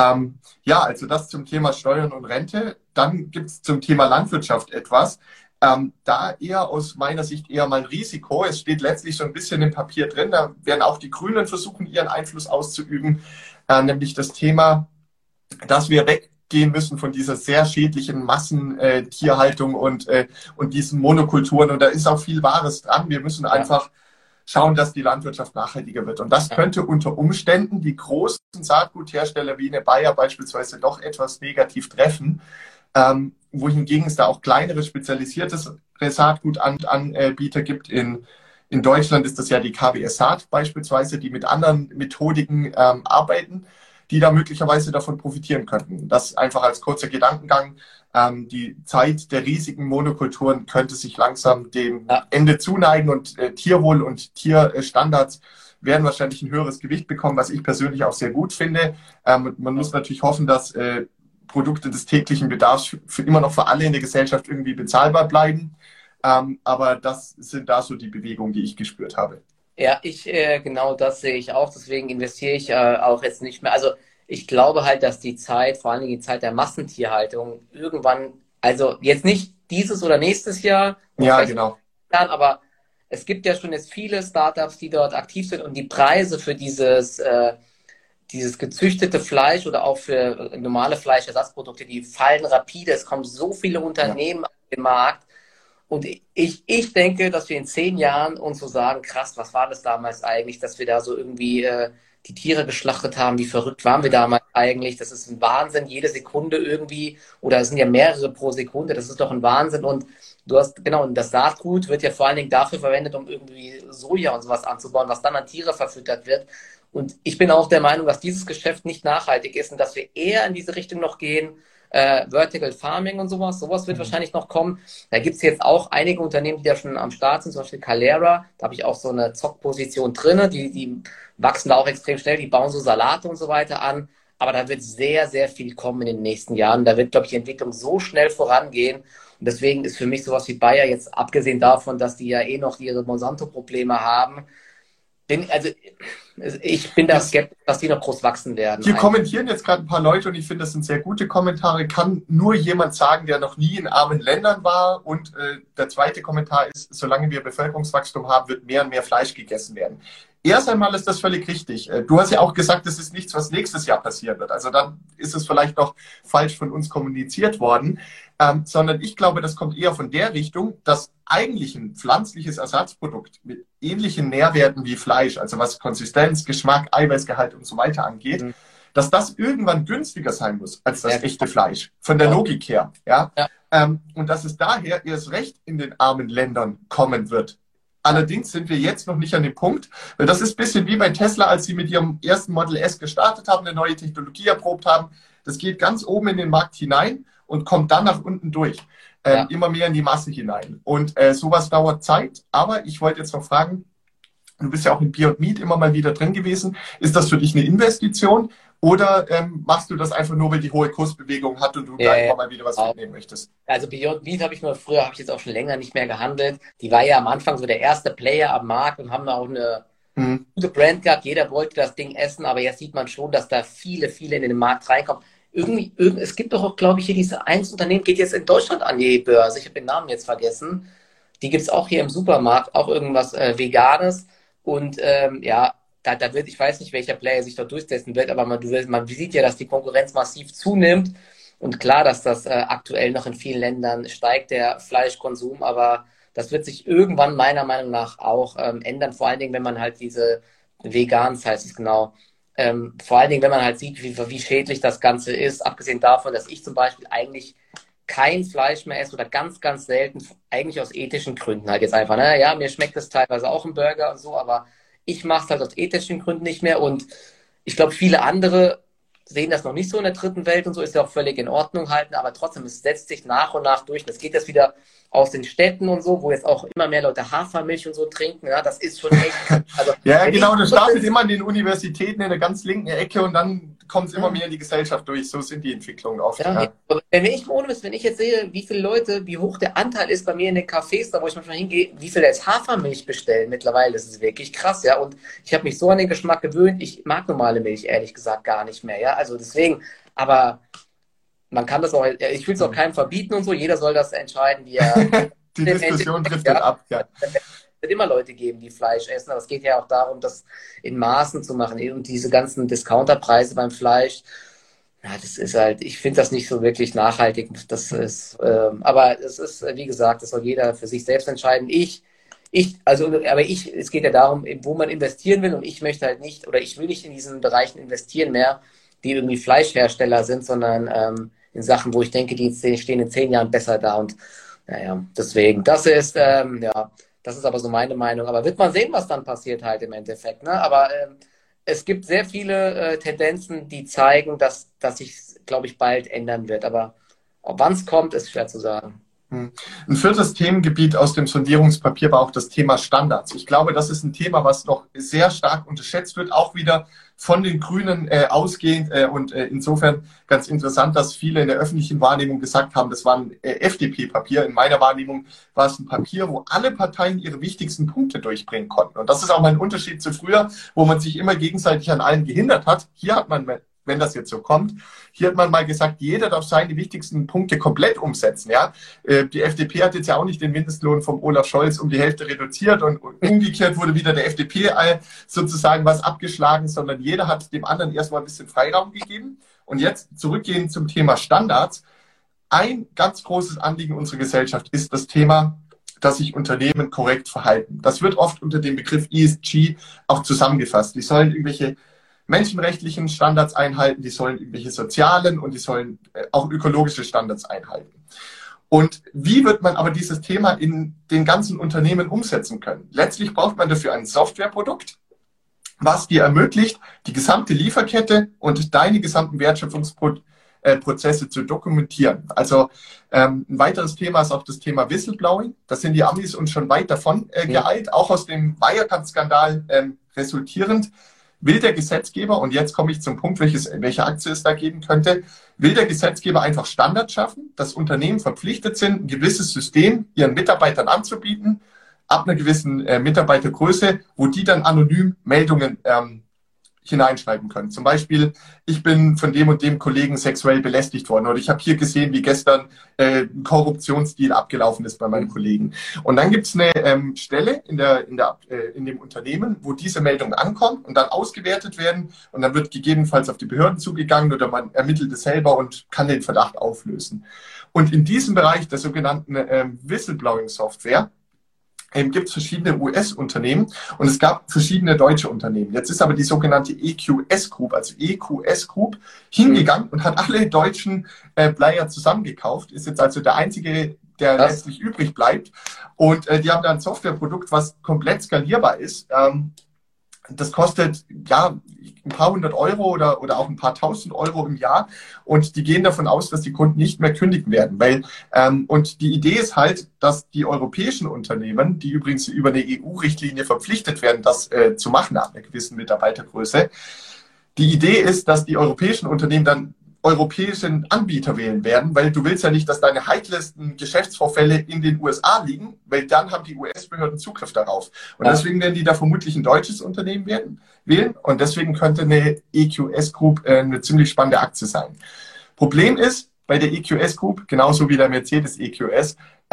Speaker 2: Ja, also das zum Thema Steuern und Rente. Dann gibt es zum Thema Landwirtschaft etwas. Da eher aus meiner Sicht eher mal ein Risiko. Es steht letztlich so ein bisschen im Papier drin. Da werden auch die Grünen versuchen, ihren Einfluss auszuüben. Nämlich das Thema, dass wir weggehen müssen von dieser sehr schädlichen Massentierhaltung und diesen Monokulturen. Und da ist auch viel Wahres dran. Wir müssen einfach schauen, dass die Landwirtschaft nachhaltiger wird. Und das könnte unter Umständen die großen Saatguthersteller wie eine Bayer beispielsweise doch etwas negativ treffen, wohingegen es da auch kleinere spezialisierte Saatgutanbieter gibt. In Deutschland ist das ja die KWS Saat beispielsweise, die mit anderen Methodiken arbeiten, die da möglicherweise davon profitieren könnten. Das einfach als kurzer Gedankengang. Die Zeit der riesigen Monokulturen könnte sich langsam dem Ende zuneigen und Tierwohl und Tierstandards werden wahrscheinlich ein höheres Gewicht bekommen, was ich persönlich auch sehr gut finde. Man muss natürlich hoffen, dass Produkte des täglichen Bedarfs immer noch für alle in der Gesellschaft irgendwie bezahlbar bleiben. Aber das sind da so die Bewegungen, die ich gespürt habe.
Speaker 1: Ja, genau das sehe ich auch. Deswegen investiere ich auch jetzt nicht mehr. Also ich glaube halt, dass die Zeit, vor allem die Zeit der Massentierhaltung, irgendwann, also jetzt nicht dieses oder nächstes Jahr,
Speaker 2: ja, genau.
Speaker 1: Aber es gibt ja schon jetzt viele Startups, die dort aktiv sind und die Preise für dieses gezüchtete Fleisch oder auch für normale Fleischersatzprodukte, die fallen rapide. Es kommen so viele Unternehmen auf den Markt. Und ich denke, dass wir in 10 Jahren uns so sagen, krass, was war das damals eigentlich, dass wir da so irgendwie die Tiere geschlachtet haben, wie verrückt waren wir damals eigentlich? Das ist ein Wahnsinn, jede Sekunde irgendwie, oder es sind ja mehrere pro Sekunde, das ist doch ein Wahnsinn. Und und das Saatgut wird ja vor allen Dingen dafür verwendet, um irgendwie Soja und sowas anzubauen, was dann an Tiere verfüttert wird. Und ich bin auch der Meinung, dass dieses Geschäft nicht nachhaltig ist und dass wir eher in diese Richtung noch gehen, Vertical Farming und sowas. Sowas wird wahrscheinlich noch kommen. Da gibt es jetzt auch einige Unternehmen, die da schon am Start sind, zum Beispiel Calera. Da habe ich auch so eine Zockposition drin. Die wachsen da auch extrem schnell. Die bauen so Salate und so weiter an. Aber da wird sehr, sehr viel kommen in den nächsten Jahren. Da wird, glaube ich, die Entwicklung so schnell vorangehen. Und deswegen ist für mich sowas wie Bayer jetzt, abgesehen davon, dass die ja eh noch ihre Monsanto-Probleme haben, ich bin da skeptisch, dass die noch groß wachsen werden.
Speaker 2: Hier kommentieren jetzt gerade ein paar Leute und ich finde, das sind sehr gute Kommentare. Kann nur jemand sagen, der noch nie in armen Ländern war. Und der zweite Kommentar ist, solange wir Bevölkerungswachstum haben, wird mehr und mehr Fleisch gegessen werden. Erst einmal ist das völlig richtig. Du hast ja auch gesagt, das ist nichts, was nächstes Jahr passieren wird. Also dann ist es vielleicht noch falsch von uns kommuniziert worden. Sondern ich glaube, das kommt eher von der Richtung, dass eigentlich ein pflanzliches Ersatzprodukt mit ähnlichen Nährwerten wie Fleisch, also was Konsistenz, Geschmack, Eiweißgehalt und so weiter angeht, dass das irgendwann günstiger sein muss als das echte Fleisch, von der Logik her. Ja? Und dass es daher erst recht in den armen Ländern kommen wird. Allerdings sind wir jetzt noch nicht an dem Punkt, weil das ist ein bisschen wie bei Tesla, als sie mit ihrem ersten Model S gestartet haben, eine neue Technologie erprobt haben. Das geht ganz oben in den Markt hinein und kommt dann nach unten durch, immer mehr in die Masse hinein. Und sowas dauert Zeit, aber ich wollte jetzt noch fragen, du bist ja auch in Beyond Meat immer mal wieder drin gewesen. Ist das für dich eine Investition oder machst du das einfach nur, weil die hohe Kursbewegung hat und du da immer mal wieder was mitnehmen möchtest?
Speaker 1: Also Beyond Meat habe ich jetzt auch schon länger nicht mehr gehandelt. Die war ja am Anfang so der erste Player am Markt und haben auch eine gute Brand gehabt. Jeder wollte das Ding essen, aber jetzt sieht man schon, dass da viele in den Markt reinkommen. Es gibt doch auch, glaube ich, hier diese Unternehmen, geht jetzt in Deutschland an die Börse. Ich habe den Namen jetzt vergessen. Die gibt es auch hier im Supermarkt, auch irgendwas Veganes. Und da wird, ich weiß nicht, welcher Player sich dort durchsetzen wird, aber man sieht ja, dass die Konkurrenz massiv zunimmt. Und klar, dass das aktuell noch in vielen Ländern steigt, der Fleischkonsum, aber das wird sich irgendwann meiner Meinung nach auch ändern, vor allen Dingen, wenn man halt diese Vegans, heißt es genau, vor allen Dingen, wenn man halt sieht, wie schädlich das Ganze ist, abgesehen davon, dass ich zum Beispiel eigentlich kein Fleisch mehr esse oder ganz, ganz selten, eigentlich aus ethischen Gründen halt jetzt einfach. Ne? Ja, mir schmeckt es teilweise auch im Burger und so, aber ich mache es halt aus ethischen Gründen nicht mehr und ich glaube, viele andere sehen das noch nicht so in der dritten Welt und so, ist ja auch völlig in Ordnung halten, aber trotzdem, es setzt sich nach und nach durch. Das geht jetzt wieder aus den Städten und so, wo jetzt auch immer mehr Leute Hafermilch und so trinken. Ja, das ist schon echt. Also,
Speaker 2: ja, genau, das startet immer an den Universitäten in der ganz linken Ecke und dann kommt es immer mehr in die Gesellschaft durch. So sind die Entwicklungen oft.
Speaker 1: Ja. Wenn ich jetzt sehe, wie viele Leute, wie hoch der Anteil ist bei mir in den Cafés, da wo ich manchmal hingehe, wie viele jetzt Hafermilch bestellen mittlerweile, das ist wirklich krass, ja. Und ich habe mich so an den Geschmack gewöhnt, ich mag normale Milch ehrlich gesagt gar nicht mehr, ja. Also deswegen, aber man kann das auch, ich will es auch keinem verbieten und so, jeder soll das entscheiden, wie er.
Speaker 2: Die Diskussion trifft ab, ja.
Speaker 1: Es wird immer Leute geben, die Fleisch essen, aber es geht ja auch darum, das in Maßen zu machen. Und diese ganzen Discounterpreise beim Fleisch, ja, das ist halt, ich finde das nicht so wirklich nachhaltig. Das ist, aber es ist, wie gesagt, das soll jeder für sich selbst entscheiden. Es geht ja darum, wo man investieren will und ich möchte halt nicht, oder ich will nicht in diesen Bereichen investieren mehr, die irgendwie Fleischhersteller sind, sondern in Sachen, wo ich denke, die stehen in 10 Jahren besser da und naja, deswegen, das ist aber so meine Meinung. Aber wird man sehen, was dann passiert halt im Endeffekt. Ne? Aber es gibt sehr viele Tendenzen, die zeigen, dass sich, glaube ich, bald ändern wird. Aber wann es kommt, ist schwer zu sagen.
Speaker 2: Ein viertes Themengebiet aus dem Sondierungspapier war auch das Thema Standards. Ich glaube, das ist ein Thema, was noch sehr stark unterschätzt wird, auch wieder von den Grünen ausgehend. Und insofern ganz interessant, dass viele in der öffentlichen Wahrnehmung gesagt haben, das war ein FDP-Papier. In meiner Wahrnehmung war es ein Papier, wo alle Parteien ihre wichtigsten Punkte durchbringen konnten. Und das ist auch mal ein Unterschied zu früher, wo man sich immer gegenseitig an allen gehindert hat. Hier hat man, wenn das jetzt so kommt, hier hat man mal gesagt, jeder darf seine wichtigsten Punkte komplett umsetzen. Ja? Die FDP hat jetzt ja auch nicht den Mindestlohn vom Olaf Scholz um die Hälfte reduziert und umgekehrt wurde wieder der FDP sozusagen was abgeschlagen, sondern jeder hat dem anderen erstmal ein bisschen Freiraum gegeben. Und jetzt zurückgehend zum Thema Standards. Ein ganz großes Anliegen unserer Gesellschaft ist das Thema, dass sich Unternehmen korrekt verhalten. Das wird oft unter dem Begriff ESG auch zusammengefasst. Die sollen irgendwelche menschenrechtlichen Standards einhalten, die sollen irgendwelche sozialen und die sollen auch ökologische Standards einhalten. Und wie wird man aber dieses Thema in den ganzen Unternehmen umsetzen können? Letztlich braucht man dafür ein Softwareprodukt, was dir ermöglicht, die gesamte Lieferkette und deine gesamten Wertschöpfungsprozesse zu dokumentieren. Also ein weiteres Thema ist auch das Thema Whistleblowing. Da sind die Amis uns schon weit davon geeilt, auch aus dem Wirecard-Skandal resultierend. Will der Gesetzgeber, und jetzt komme ich zum Punkt, welche Aktie es da geben könnte, will der Gesetzgeber einfach Standards schaffen, dass Unternehmen verpflichtet sind, ein gewisses System ihren Mitarbeitern anzubieten, ab einer gewissen Mitarbeitergröße, wo die dann anonym Meldungen hineinschreiben können. Zum Beispiel, ich bin von dem und dem Kollegen sexuell belästigt worden oder ich habe hier gesehen, wie gestern ein Korruptionsdeal abgelaufen ist bei meinem Kollegen. Und dann gibt es eine Stelle in dem Unternehmen, wo diese Meldungen ankommen und dann ausgewertet werden und dann wird gegebenenfalls auf die Behörden zugegangen oder man ermittelt es selber und kann den Verdacht auflösen. Und in diesem Bereich der sogenannten Whistleblowing-Software gibt es verschiedene US-Unternehmen und es gab verschiedene deutsche Unternehmen. Jetzt ist aber die sogenannte EQS Group, also EQS Group, hingegangen und hat alle deutschen Player zusammengekauft, ist jetzt also der einzige der letztlich übrig bleibt. Und die haben da ein Softwareprodukt, was komplett skalierbar ist. Das kostet ja ein paar hundert Euro oder auch ein paar tausend Euro im Jahr. Und die gehen davon aus, dass die Kunden nicht mehr kündigen werden. Und die Idee ist halt, dass die europäischen Unternehmen, die übrigens über eine EU-Richtlinie verpflichtet werden, das zu machen nach einer gewissen Mitarbeitergröße, die Idee ist, dass die europäischen Unternehmen dann europäischen Anbieter wählen werden, weil du willst ja nicht, dass deine heiklesten Geschäftsvorfälle in den USA liegen, weil dann haben die US-Behörden Zugriff darauf. Und deswegen werden die da vermutlich ein deutsches Unternehmen wählen und deswegen könnte eine EQS Group eine ziemlich spannende Aktie sein. Problem ist bei der EQS Group, genauso wie der Mercedes EQS,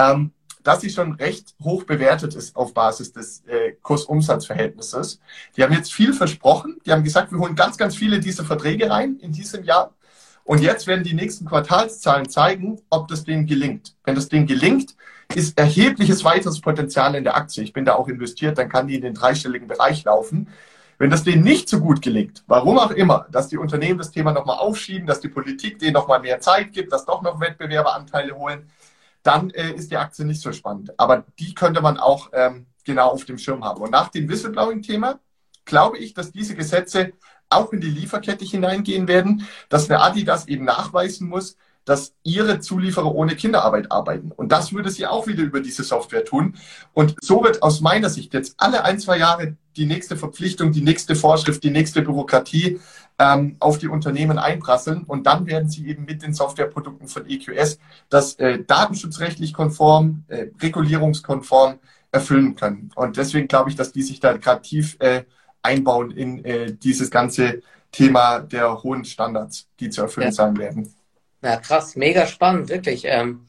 Speaker 2: dass sie schon recht hoch bewertet ist auf Basis des Kurs-Umsatz-Verhältnisses. Die haben jetzt viel versprochen. Die haben gesagt, wir holen ganz, ganz viele dieser Verträge rein in diesem Jahr. Und jetzt werden die nächsten Quartalszahlen zeigen, ob das denen gelingt. Wenn das denen gelingt, ist erhebliches weiteres Potenzial in der Aktie. Ich bin da auch investiert, dann kann die in den dreistelligen Bereich laufen. Wenn das denen nicht so gut gelingt, warum auch immer, dass die Unternehmen das Thema nochmal aufschieben, dass die Politik denen nochmal mehr Zeit gibt, dass doch noch Wettbewerberanteile holen, dann ist die Aktie nicht so spannend. Aber die könnte man auch genau auf dem Schirm haben. Und nach dem Whistleblowing-Thema glaube ich, dass diese Gesetze auch in die Lieferkette hineingehen werden, dass eine Adidas eben nachweisen muss, dass ihre Zulieferer ohne Kinderarbeit arbeiten. Und das würde sie auch wieder über diese Software tun. Und so wird aus meiner Sicht jetzt alle 1-2 Jahre die nächste Verpflichtung, die nächste Vorschrift, die nächste Bürokratie auf die Unternehmen einprasseln. Und dann werden sie eben mit den Softwareprodukten von EQS das datenschutzrechtlich konform, regulierungskonform erfüllen können. Und deswegen glaube ich, dass die sich da gerade tief einbauen in dieses ganze Thema der hohen Standards, die zu erfüllen sein werden.
Speaker 1: Ja, krass, mega spannend, wirklich.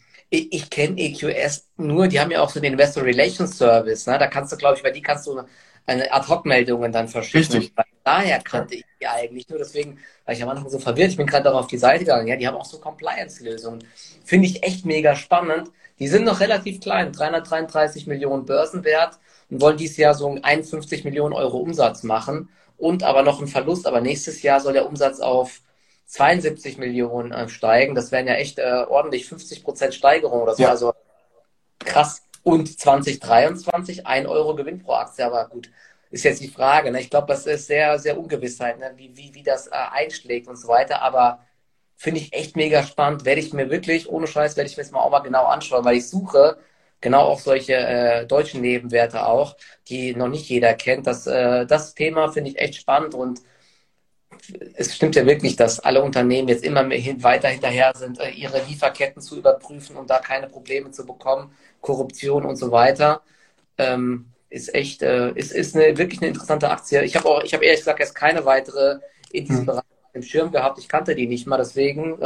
Speaker 1: Ich kenne EQS nur, die haben ja auch so den Investor Relations Service, ne? Da kannst du, glaube ich, bei die kannst du eine Ad-Hoc-Meldungen dann verschicken.
Speaker 2: Richtig.
Speaker 1: Daher kannte ich die eigentlich nur, deswegen war ich am Anfang so verwirrt. Ich bin gerade darauf auf die Seite gegangen. Ja, die haben auch so Compliance-Lösungen. Finde ich echt mega spannend. Die sind noch relativ klein, 333 Millionen Börsenwert und wollen dieses Jahr so 51 Millionen Euro Umsatz machen und aber noch einen Verlust. Aber nächstes Jahr soll der Umsatz auf 72 Millionen steigen. Das wären ja echt ordentlich 50% Steigerung oder so. Ja. Also krass. Und 2023 1 Euro Gewinn pro Aktie. Aber gut, ist jetzt die Frage. Ne? Ich glaube, das ist sehr, sehr Ungewissheit, ne? wie das einschlägt und so weiter. Aber finde ich echt mega spannend. Werde ich mir wirklich, ohne Scheiß, werde ich mir das mal auch mal genau anschauen, weil ich suche genau auch solche deutschen Nebenwerte auch, die noch nicht jeder kennt. Das Thema finde ich echt spannend und es stimmt ja wirklich, dass alle Unternehmen jetzt immer mehr weiter hinterher sind, ihre Lieferketten zu überprüfen und da keine Probleme zu bekommen, Korruption und so weiter. Ist echt, ist wirklich eine interessante Aktie. Ich habe ehrlich gesagt erst keine weitere in diesem Bereich im Schirm gehabt. Ich kannte die nicht mal, deswegen,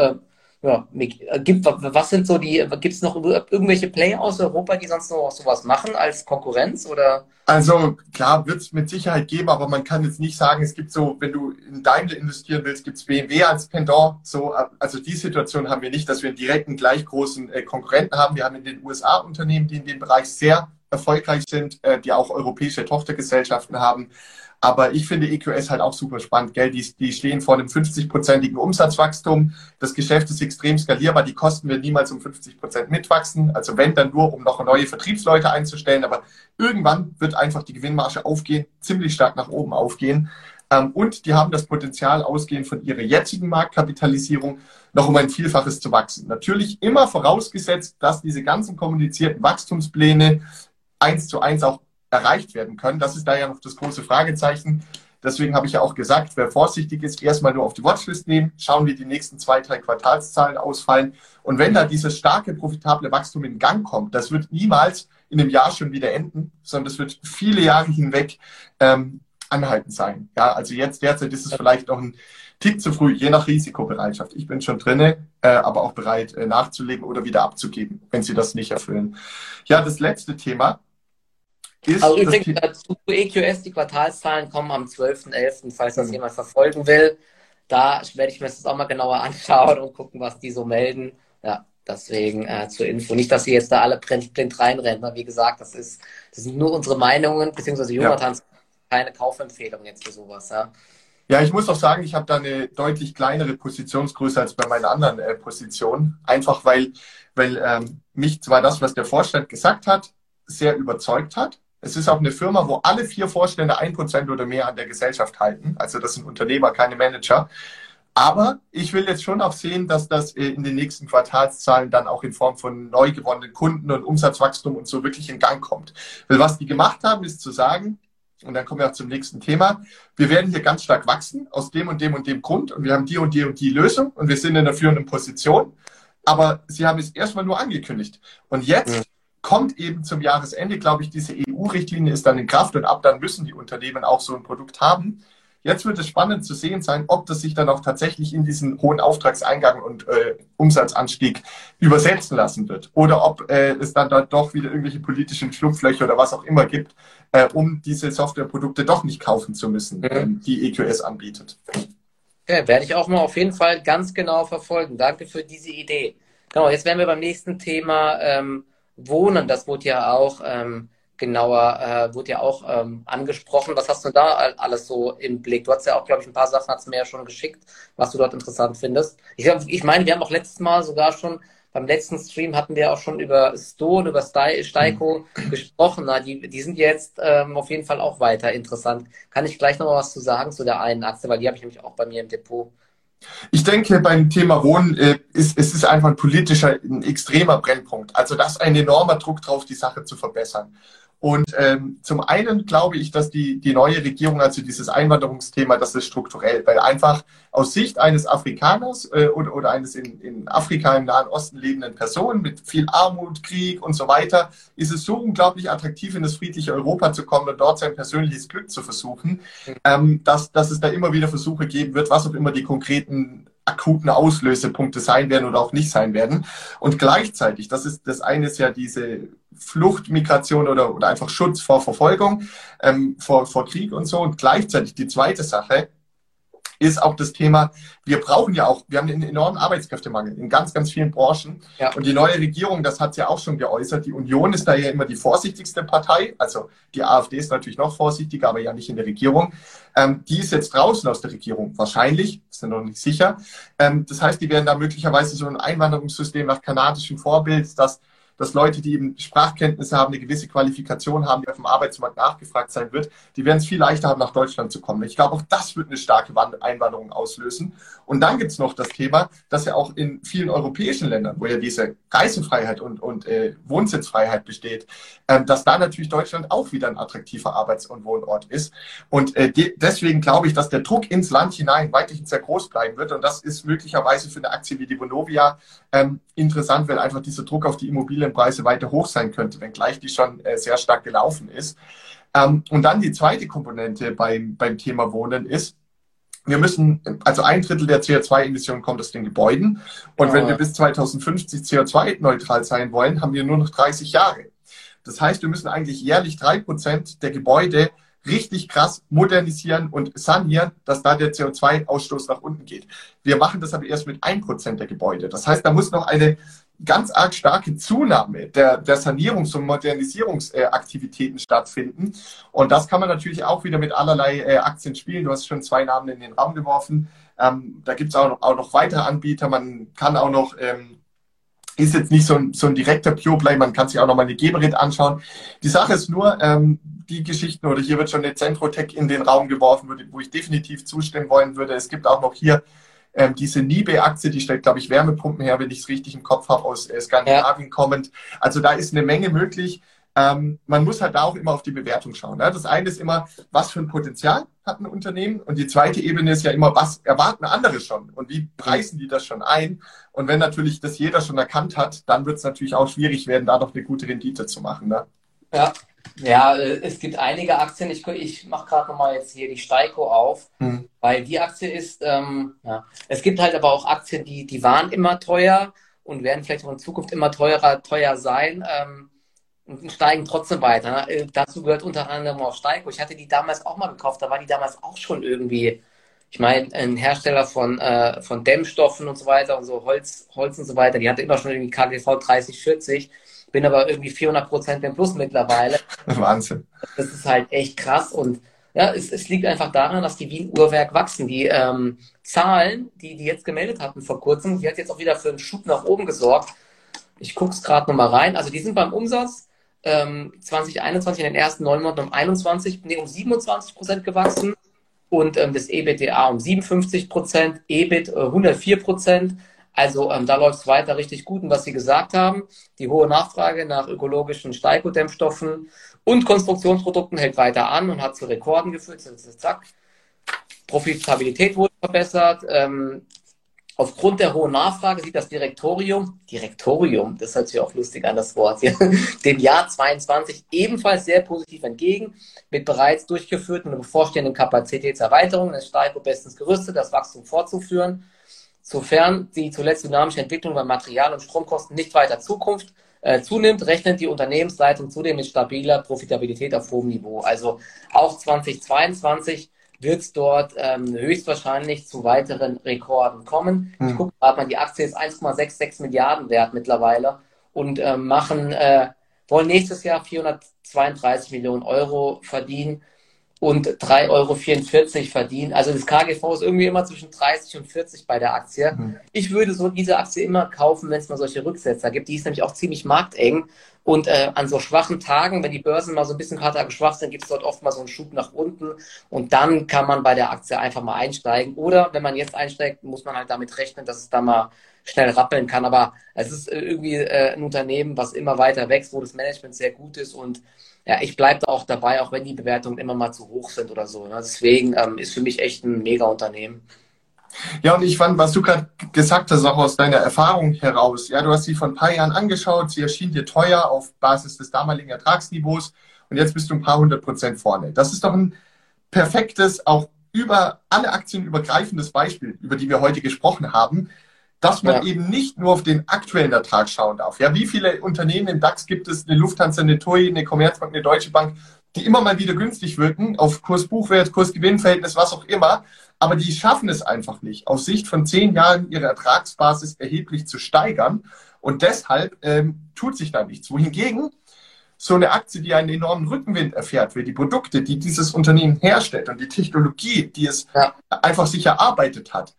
Speaker 1: was sind so gibt es noch irgendwelche Player aus Europa, die sonst noch sowas machen als Konkurrenz oder?
Speaker 2: Also klar, wird es mit Sicherheit geben, aber man kann jetzt nicht sagen, es gibt so, wenn du in Daimler investieren willst, gibt es BMW als Pendant. So, also die Situation haben wir nicht, dass wir einen direkten gleich großen Konkurrenten haben. Wir haben in den USA Unternehmen, die in dem Bereich sehr erfolgreich sind, die auch europäische Tochtergesellschaften haben. Aber ich finde EQS halt auch super spannend, gell? Die stehen vor einem 50-prozentigen Umsatzwachstum. Das Geschäft ist extrem skalierbar. Die Kosten werden niemals um 50% mitwachsen. Also wenn, dann nur, um noch neue Vertriebsleute einzustellen. Aber irgendwann wird einfach die Gewinnmarge aufgehen, ziemlich stark nach oben aufgehen. Und die haben das Potenzial, ausgehend von ihrer jetzigen Marktkapitalisierung, noch um ein Vielfaches zu wachsen. Natürlich immer vorausgesetzt, dass diese ganzen kommunizierten Wachstumspläne 1:1 auch erreicht werden können. Das ist da ja noch das große Fragezeichen. Deswegen habe ich ja auch gesagt, wer vorsichtig ist, erstmal nur auf die Watchlist nehmen, schauen, wie die nächsten 2-3 Quartalszahlen ausfallen. Und wenn da dieses starke, profitable Wachstum in Gang kommt, das wird niemals in einem Jahr schon wieder enden, sondern das wird viele Jahre hinweg anhaltend sein. Ja, also jetzt derzeit ist es vielleicht noch ein Tick zu früh, je nach Risikobereitschaft. Ich bin schon drinne, aber auch bereit nachzulegen oder wieder abzugeben, wenn sie das nicht erfüllen. Ja, das letzte Thema ist,
Speaker 1: also übrigens zu EQS, die Quartalszahlen kommen am 12.11., falls das jemand verfolgen will. Da werde ich mir das auch mal genauer anschauen und gucken, was die so melden. Ja, deswegen zur Info. Nicht, dass sie jetzt da alle blind reinrennen, weil wie gesagt, das sind nur unsere Meinungen, beziehungsweise Jonathans keine Kaufempfehlung jetzt für sowas. Ja.
Speaker 2: Ja, ich muss auch sagen, ich habe da eine deutlich kleinere Positionsgröße als bei meinen anderen Positionen. Einfach weil mich zwar das, was der Vorstand gesagt hat, sehr überzeugt hat. Es ist auch eine Firma, wo alle 4 Vorstände 1% oder mehr an der Gesellschaft halten. Also das sind Unternehmer, keine Manager. Aber ich will jetzt schon auch sehen, dass das in den nächsten Quartalszahlen dann auch in Form von neu gewonnenen Kunden und Umsatzwachstum und so wirklich in Gang kommt. Weil was die gemacht haben, ist zu sagen, und dann kommen wir auch zum nächsten Thema, wir werden hier ganz stark wachsen, aus dem und dem und dem Grund, und wir haben die und die und die Lösung und wir sind in der führenden Position. Aber sie haben es erstmal nur angekündigt. Und jetzt kommt eben zum Jahresende, glaube ich, diese EU-Richtlinie ist dann in Kraft und ab dann müssen die Unternehmen auch so ein Produkt haben. Jetzt wird es spannend zu sehen sein, ob das sich dann auch tatsächlich in diesen hohen Auftragseingang und Umsatzanstieg übersetzen lassen wird. Oder ob es dann dort doch wieder irgendwelche politischen Schlupflöcher oder was auch immer gibt, um diese Softwareprodukte doch nicht kaufen zu müssen, die EQS anbietet.
Speaker 1: Okay, werde ich auch mal auf jeden Fall ganz genau verfolgen. Danke für diese Idee. Genau, jetzt wären wir beim nächsten Thema Wohnen. Das wurde ja auch angesprochen. Was hast du da alles so im Blick? Du hast ja auch, glaube ich, ein paar Sachen hast du mir ja schon geschickt, was du dort interessant findest. Ich meine, wir haben auch letztes Mal sogar schon, beim letzten Stream hatten wir auch schon über Sto und über Steiko gesprochen. Na, die sind jetzt auf jeden Fall auch weiter interessant. Kann ich gleich noch mal was zu sagen zu der einen Aktie, weil die habe ich nämlich auch bei mir im Depot.
Speaker 2: Ich denke, beim Thema Wohnen es ist einfach ein extremer Brennpunkt. Also da ist ein enormer Druck drauf, die Sache zu verbessern. Und zum einen glaube ich, dass die neue Regierung, also dieses Einwanderungsthema, das ist strukturell, weil einfach aus Sicht eines Afrikaners oder eines in Afrika im Nahen Osten lebenden Person mit viel Armut, Krieg und so weiter, ist es so unglaublich attraktiv, in das friedliche Europa zu kommen und dort sein persönliches Glück zu versuchen, dass es da immer wieder Versuche geben wird, was auch immer die konkreten akuten Auslösepunkte sein werden oder auch nicht sein werden. Und gleichzeitig, das eine ist ja diese Flucht, Migration oder einfach Schutz vor Verfolgung, vor Krieg und so. Und gleichzeitig die zweite Sache ist auch das Thema, wir haben einen enormen Arbeitskräftemangel in ganz, ganz vielen Branchen. Ja. Und die neue Regierung, das hat sie ja auch schon geäußert, die Union ist da ja immer die vorsichtigste Partei. Also die AfD ist natürlich noch vorsichtiger, aber ja nicht in der Regierung. Die ist jetzt draußen aus der Regierung, wahrscheinlich, ist ja noch nicht sicher. Das heißt, die werden da möglicherweise so ein Einwanderungssystem nach kanadischem Vorbild, dass Leute, die eben Sprachkenntnisse haben, eine gewisse Qualifikation haben, die auf dem Arbeitsmarkt nachgefragt sein wird, die werden es viel leichter haben, nach Deutschland zu kommen. Ich glaube, auch das wird eine starke Einwanderung auslösen. Und dann gibt es noch das Thema, dass ja auch in vielen europäischen Ländern, wo ja diese Reisefreiheit und Wohnsitzfreiheit besteht, dass da natürlich Deutschland auch wieder ein attraktiver Arbeits- und Wohnort ist. Und deswegen glaube ich, dass der Druck ins Land hinein weiterhin sehr groß bleiben wird. Und das ist möglicherweise für eine Aktie wie die Vonovia interessant, weil einfach dieser Druck auf die Immobilienpreise weiter hoch sein könnte, wenngleich die schon sehr stark gelaufen ist. Und dann die zweite Komponente beim Thema Wohnen ist, also 1/3 der CO2-Emissionen kommt aus den Gebäuden. Und wenn wir bis 2050 CO2-neutral sein wollen, haben wir nur noch 30 Jahre. Das heißt, wir müssen eigentlich jährlich 3% der Gebäude richtig krass modernisieren und sanieren, dass da der CO2-Ausstoß nach unten geht. Wir machen das aber erst mit 1% der Gebäude. Das heißt, da muss noch eine ganz arg starke Zunahme der Sanierungs- und Modernisierungsaktivitäten stattfinden. Und das kann man natürlich auch wieder mit allerlei Aktien spielen. Du hast schon 2 Namen in den Raum geworfen. Da gibt es auch noch weitere Anbieter. Man kann auch noch ist jetzt nicht so ein direkter Pure-Play, man kann sich auch nochmal eine Geberit anschauen. Die Sache ist nur, die Geschichten, oder hier wird schon eine Centrotech in den Raum geworfen, wo ich definitiv zustimmen wollen würde. Es gibt auch noch hier diese NIBE-Aktie, die stellt, glaube ich, Wärmepumpen her, wenn ich es richtig im Kopf habe, aus Skandinavien kommend. Also da ist eine Menge möglich. Man muss halt da auch immer auf die Bewertung schauen. Ne? Das eine ist immer, was für ein Potenzial hat ein Unternehmen? Und die zweite Ebene ist ja immer, was erwarten andere schon? Und wie preisen die das schon ein? Und wenn natürlich das jeder schon erkannt hat, dann wird es natürlich auch schwierig werden, da noch eine gute Rendite zu machen. Ne?
Speaker 1: Ja, es gibt einige Aktien. Ich mache gerade nochmal jetzt hier die Steiko auf, weil die Aktie ist, es gibt halt aber auch Aktien, die waren immer teuer und werden vielleicht auch in Zukunft immer teuer sein. Und steigen trotzdem weiter. Dazu gehört unter anderem auch Steiko. Ich hatte die damals auch mal gekauft, da war die damals auch schon irgendwie, ich meine, ein Hersteller von Dämmstoffen und so weiter und so Holz und so weiter. Die hatte immer schon irgendwie KGV 30, 40. Bin aber irgendwie 400% im Plus mittlerweile.
Speaker 2: Wahnsinn.
Speaker 1: Das ist halt echt krass und Ja, es liegt einfach daran, dass die wie ein Uhrwerk wachsen. Die Zahlen, die jetzt gemeldet hatten vor kurzem, die hat jetzt auch wieder für einen Schub nach oben gesorgt. Ich gucke es gerade nochmal rein. Also die sind beim Umsatz 2021 in den ersten 9 Monaten um 27% gewachsen und das EBITDA um 57%, EBIT 104%. Also da läuft es weiter richtig gut. Und was Sie gesagt haben, die hohe Nachfrage nach ökologischen Steikodämmstoffen und Konstruktionsprodukten hält weiter an und hat zu Rekorden geführt. Zack. Profitabilität wurde verbessert. Aufgrund der hohen Nachfrage sieht das Direktorium, das hört sich auch lustig an, das Wort hier, dem Jahr 22 ebenfalls sehr positiv entgegen, mit bereits durchgeführten und bevorstehenden Kapazitätserweiterungen ist Steiko bestens gerüstet, das Wachstum fortzuführen, sofern die zuletzt dynamische Entwicklung bei Material- und Stromkosten nicht weiter zunimmt, rechnet die Unternehmensleitung zudem mit stabiler Profitabilität auf hohem Niveau. Also auch 2022 wird es dort höchstwahrscheinlich zu weiteren Rekorden kommen. Ich gucke gerade mal, die Aktie ist 1,66 Milliarden wert mittlerweile und wollen nächstes Jahr 432 Millionen Euro verdienen und 3,44 Euro verdienen. Also das KGV ist irgendwie immer zwischen 30 und 40 bei der Aktie. Ich würde so diese Aktie immer kaufen, wenn es mal solche Rücksetzer gibt. Die ist nämlich auch ziemlich markteng. Und an so schwachen Tagen, wenn die Börsen mal so ein bisschen harter geschwach sind, gibt es dort oft mal so einen Schub nach unten. Und dann kann man bei der Aktie einfach mal einsteigen. Oder wenn man jetzt einsteigt, muss man halt damit rechnen, dass es da mal schnell rappeln kann. Aber es ist irgendwie ein Unternehmen, was immer weiter wächst, wo das Management sehr gut ist. Und ja, ich bleibe da auch dabei, auch wenn die Bewertungen immer mal zu hoch sind oder so. Ne? Deswegen ist für mich echt ein Mega-Unternehmen.
Speaker 2: Ja, und ich fand, was du gerade gesagt hast, auch aus deiner Erfahrung heraus, ja, du hast sie vor ein paar Jahren angeschaut, sie erschien dir teuer auf Basis des damaligen Ertragsniveaus und jetzt bist du ein paar 100% vorne. Das ist doch ein perfektes, auch über alle Aktien übergreifendes Beispiel, über die wir heute gesprochen haben, dass man eben nicht nur auf den aktuellen Ertrag schauen darf. Ja, wie viele Unternehmen im DAX gibt es, eine Lufthansa, eine TUI, eine Commerzbank, eine Deutsche Bank, die immer mal wieder günstig wirken, auf Kurs-Buchwert, Kurs-Gewinn-Verhältnis, was auch immer, aber die schaffen es einfach nicht, auf Sicht von 10 Jahren ihre Ertragsbasis erheblich zu steigern und deshalb tut sich da nichts. Wohingegen so eine Aktie, die einen enormen Rückenwind erfährt, wie die Produkte, die dieses Unternehmen herstellt und die Technologie, die es einfach sich erarbeitet hat,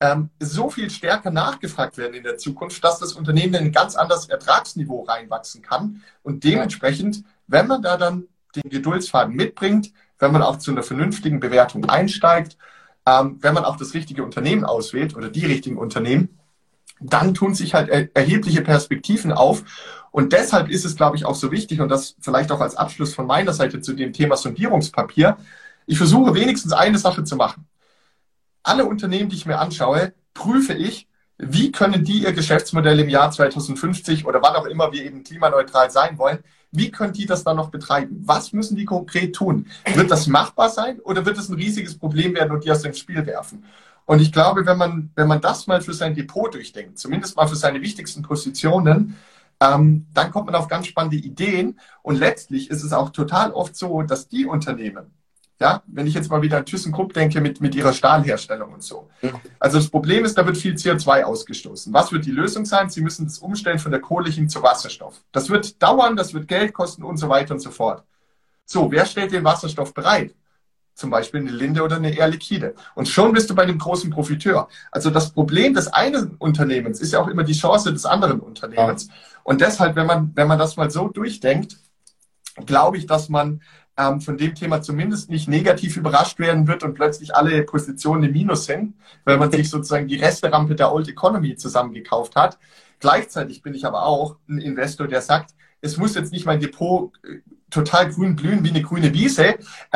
Speaker 2: so viel stärker nachgefragt werden in der Zukunft, dass das Unternehmen in ein ganz anderes Ertragsniveau reinwachsen kann und dementsprechend, wenn man da dann den Geduldsfaden mitbringt, wenn man auch zu einer vernünftigen Bewertung einsteigt, wenn man auch das richtige Unternehmen auswählt oder die richtigen Unternehmen, dann tun sich halt erhebliche Perspektiven auf. Und deshalb ist es, glaube ich, auch so wichtig, und das vielleicht auch als Abschluss von meiner Seite zu dem Thema Sondierungspapier, ich versuche wenigstens eine Sache zu machen. Alle Unternehmen, die ich mir anschaue, prüfe ich, wie können die ihr Geschäftsmodell im Jahr 2050 oder wann auch immer wir eben klimaneutral sein wollen, wie können die das dann noch betreiben? Was müssen die konkret tun? Wird das machbar sein oder wird es ein riesiges Problem werden und die aus dem Spiel werfen? Und ich glaube, wenn man das mal für sein Depot durchdenkt, zumindest mal für seine wichtigsten Positionen, dann kommt man auf ganz spannende Ideen. Und letztlich ist es auch total oft so, dass die Unternehmen, ja, wenn ich jetzt mal wieder an ThyssenKrupp denke mit ihrer Stahlherstellung und so. Also das Problem ist, da wird viel CO2 ausgestoßen. Was wird die Lösung sein? Sie müssen das umstellen von der Kohle hin zu Wasserstoff. Das wird dauern, das wird Geld kosten und so weiter und so fort. So, wer stellt den Wasserstoff bereit? Zum Beispiel eine Linde oder eine Air Liquide. Und schon bist du bei dem großen Profiteur. Also das Problem des einen Unternehmens ist ja auch immer die Chance des anderen Unternehmens. Und deshalb, wenn man das mal so durchdenkt, glaube ich, dass man von dem Thema zumindest nicht negativ überrascht werden wird und plötzlich alle Positionen im Minus sind, weil man sich sozusagen die Resterampe der Old Economy zusammengekauft hat. Gleichzeitig bin ich aber auch ein Investor, der sagt, es muss jetzt nicht mein Depot total grün blühen wie eine grüne Wiese,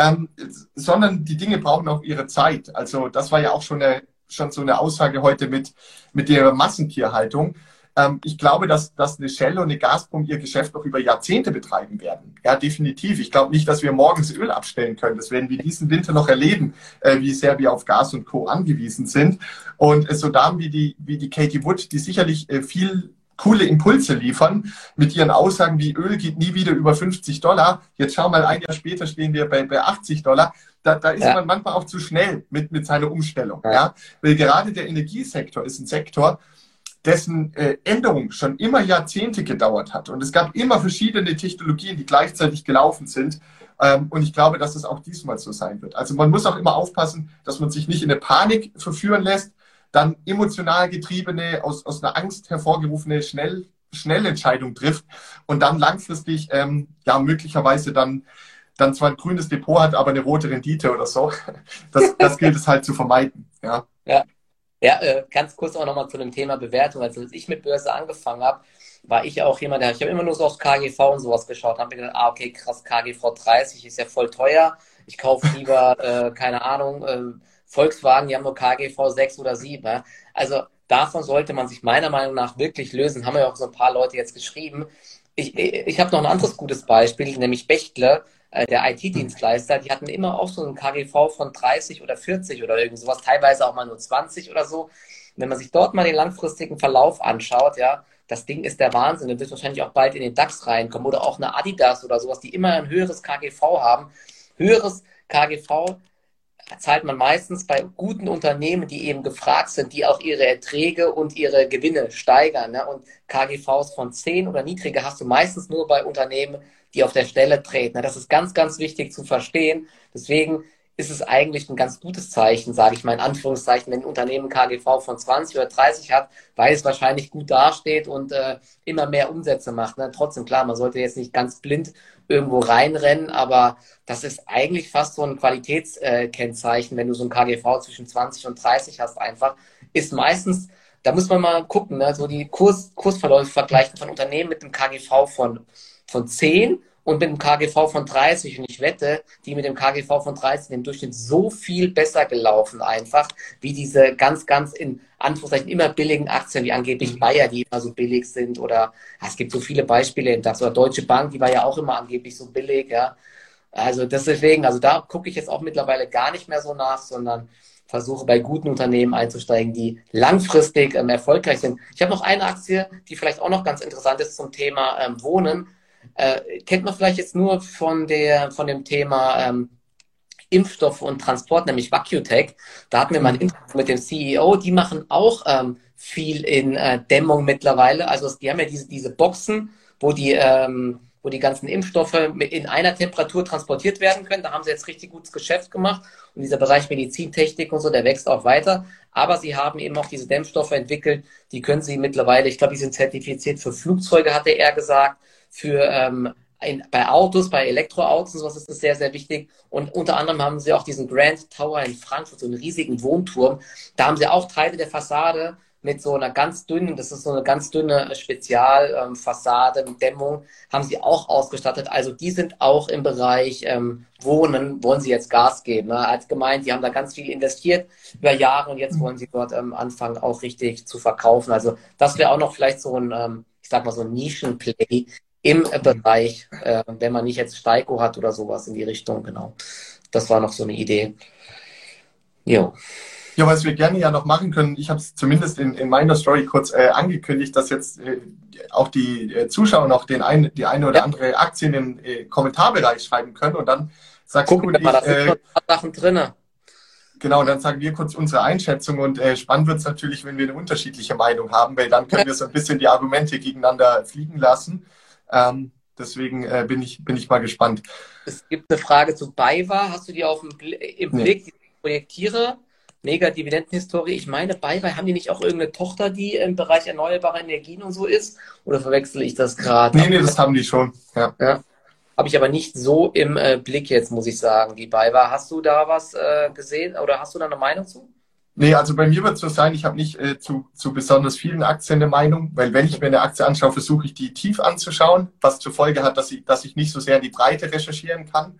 Speaker 2: sondern die Dinge brauchen auch ihre Zeit. Also das war ja auch schon so eine Aussage heute mit der Massentierhaltung. Ich glaube, dass eine Shell und eine Gazprom ihr Geschäft noch über Jahrzehnte betreiben werden. Ja, definitiv. Ich glaube nicht, dass wir morgens Öl abstellen können. Das werden wir diesen Winter noch erleben, wie sehr wir auf Gas und Co. angewiesen sind. Und so Damen wie die Katie Wood, die sicherlich viel coole Impulse liefern mit ihren Aussagen wie Öl geht nie wieder über $50. Jetzt schau mal, ein Jahr später stehen wir bei $80. Da ist man manchmal auch zu schnell mit seiner Umstellung. Ja? Weil gerade der Energiesektor ist ein Sektor, dessen Änderung schon immer Jahrzehnte gedauert hat. Und es gab immer verschiedene Technologien, die gleichzeitig gelaufen sind. Und ich glaube, dass es auch diesmal so sein wird. Also man muss auch immer aufpassen, dass man sich nicht in eine Panik verführen lässt, dann emotional getriebene, aus einer Angst hervorgerufene Schnellentscheidung trifft und dann langfristig ja möglicherweise dann zwar ein grünes Depot hat, aber eine rote Rendite oder so. Das gilt es halt zu vermeiden. Ja,
Speaker 1: Ja. Ja, ganz kurz auch nochmal zu dem Thema Bewertung. Also als ich mit Börse angefangen habe, war ich auch jemand, ich habe immer nur so aufs KGV und sowas geschaut, habe mir gedacht, okay, krass, KGV 30 ist ja voll teuer. Ich kaufe lieber, keine Ahnung, Volkswagen, die haben nur KGV 6 oder 7. Ja? Also davon sollte man sich meiner Meinung nach wirklich lösen. Haben ja auch so ein paar Leute jetzt geschrieben. Ich habe noch ein anderes gutes Beispiel, nämlich Bechtle, der IT-Dienstleister, die hatten immer auch so einen KGV von 30 oder 40 oder irgend sowas, teilweise auch mal nur 20 oder so. Wenn man sich dort mal den langfristigen Verlauf anschaut, ja, das Ding ist der Wahnsinn. Dann wird wahrscheinlich auch bald in den DAX reinkommen oder auch eine Adidas oder sowas, die immer ein höheres KGV haben. Höheres KGV zahlt man meistens bei guten Unternehmen, die eben gefragt sind, die auch ihre Erträge und ihre Gewinne steigern. Ne? Und KGVs von 10 oder niedriger hast du meistens nur bei Unternehmen, die auf der Stelle treten. Ne? Das ist ganz, ganz wichtig zu verstehen. Deswegen ist es eigentlich ein ganz gutes Zeichen, sage ich mal in Anführungszeichen, wenn ein Unternehmen KGV von 20 oder 30 hat, weil es wahrscheinlich gut dasteht und immer mehr Umsätze macht. Ne? Trotzdem, klar, man sollte jetzt nicht ganz blind irgendwo reinrennen, aber das ist eigentlich fast so ein Qualitätskennzeichen, wenn du so ein KGV zwischen 20 und 30 hast einfach, ist meistens, da muss man mal gucken, ne? So die Kursverläufe vergleichen von Unternehmen mit einem KGV von 10 und mit einem KGV von 30. Und ich wette, die mit dem KGV von 30 sind im Durchschnitt so viel besser gelaufen einfach, wie diese ganz, ganz in Anführungszeichen immer billigen Aktien, wie angeblich Bayer, die immer so billig sind. Oder es gibt so viele Beispiele im DAX. Oder Deutsche Bank, die war ja auch immer angeblich so billig. Ja. Also deswegen, also da gucke ich jetzt auch mittlerweile gar nicht mehr so nach, sondern versuche bei guten Unternehmen einzusteigen, die langfristig erfolgreich sind. Ich habe noch eine Aktie, die vielleicht auch noch ganz interessant ist zum Thema Wohnen. Kennt man vielleicht jetzt nur von dem Thema Impfstoffe und Transport, nämlich VacuTech. Da hatten wir mal ein Interview mit dem CEO, die machen auch viel in Dämmung mittlerweile. Also die haben ja diese Boxen, wo die ganzen Impfstoffe in einer Temperatur transportiert werden können. Da haben sie jetzt richtig gutes Geschäft gemacht. Und dieser Bereich Medizintechnik und so, der wächst auch weiter. Aber sie haben eben auch diese Dämmstoffe entwickelt, die können sie mittlerweile, ich glaube, die sind zertifiziert für Flugzeuge, hatte er gesagt, für bei Autos, bei Elektroautos und sowas ist das sehr, sehr wichtig. Und unter anderem haben sie auch diesen Grand Tower in Frankfurt, so einen riesigen Wohnturm. Da haben sie auch Teile der Fassade mit so einer ganz dünnen, das ist so eine ganz dünne Spezialfassade mit Dämmung, haben sie auch ausgestattet. Also die sind auch im Bereich Wohnen, wollen sie jetzt Gas geben. Ne? Er hat gemeint, die haben da ganz viel investiert über Jahre und jetzt wollen sie dort anfangen, auch richtig zu verkaufen. Also das wäre auch noch vielleicht so ein, ich sag mal so ein Nischenplay im Bereich, wenn man nicht jetzt Steiko hat oder sowas in die Richtung, genau. Das war noch so eine Idee. Jo.
Speaker 2: Ja, was wir gerne ja noch machen können, ich habe es zumindest in meiner Story kurz angekündigt, dass jetzt auch die Zuschauer noch die eine oder andere Aktie in den Kommentarbereich schreiben können und dann sagst
Speaker 1: Gucken
Speaker 2: du und
Speaker 1: wir mal, da sind noch ein paar Sachen drin.
Speaker 2: Genau, dann sagen wir kurz unsere Einschätzung und spannend wird es natürlich, wenn wir eine unterschiedliche Meinung haben, weil dann können wir so ein bisschen die Argumente gegeneinander fliegen lassen. Deswegen bin ich mal gespannt.
Speaker 1: Es gibt eine Frage zu BayWa. Hast du die im Blick, die Projektiere? Mega Dividendenhistorie. Ich meine, BayWa, haben die nicht auch irgendeine Tochter, die im Bereich erneuerbare Energien und so ist? Oder verwechsel ich das gerade?
Speaker 2: Nee, das haben die schon. Ja.
Speaker 1: Habe ich aber nicht so im Blick jetzt, muss ich sagen, die BayWa. Hast du da was gesehen oder hast du da eine Meinung zu?
Speaker 2: Nee, also bei mir wird es so sein, ich habe nicht zu besonders vielen Aktien eine Meinung, weil wenn ich mir eine Aktie anschaue, versuche ich die tief anzuschauen, was zur Folge hat, dass ich nicht so sehr in die Breite recherchieren kann.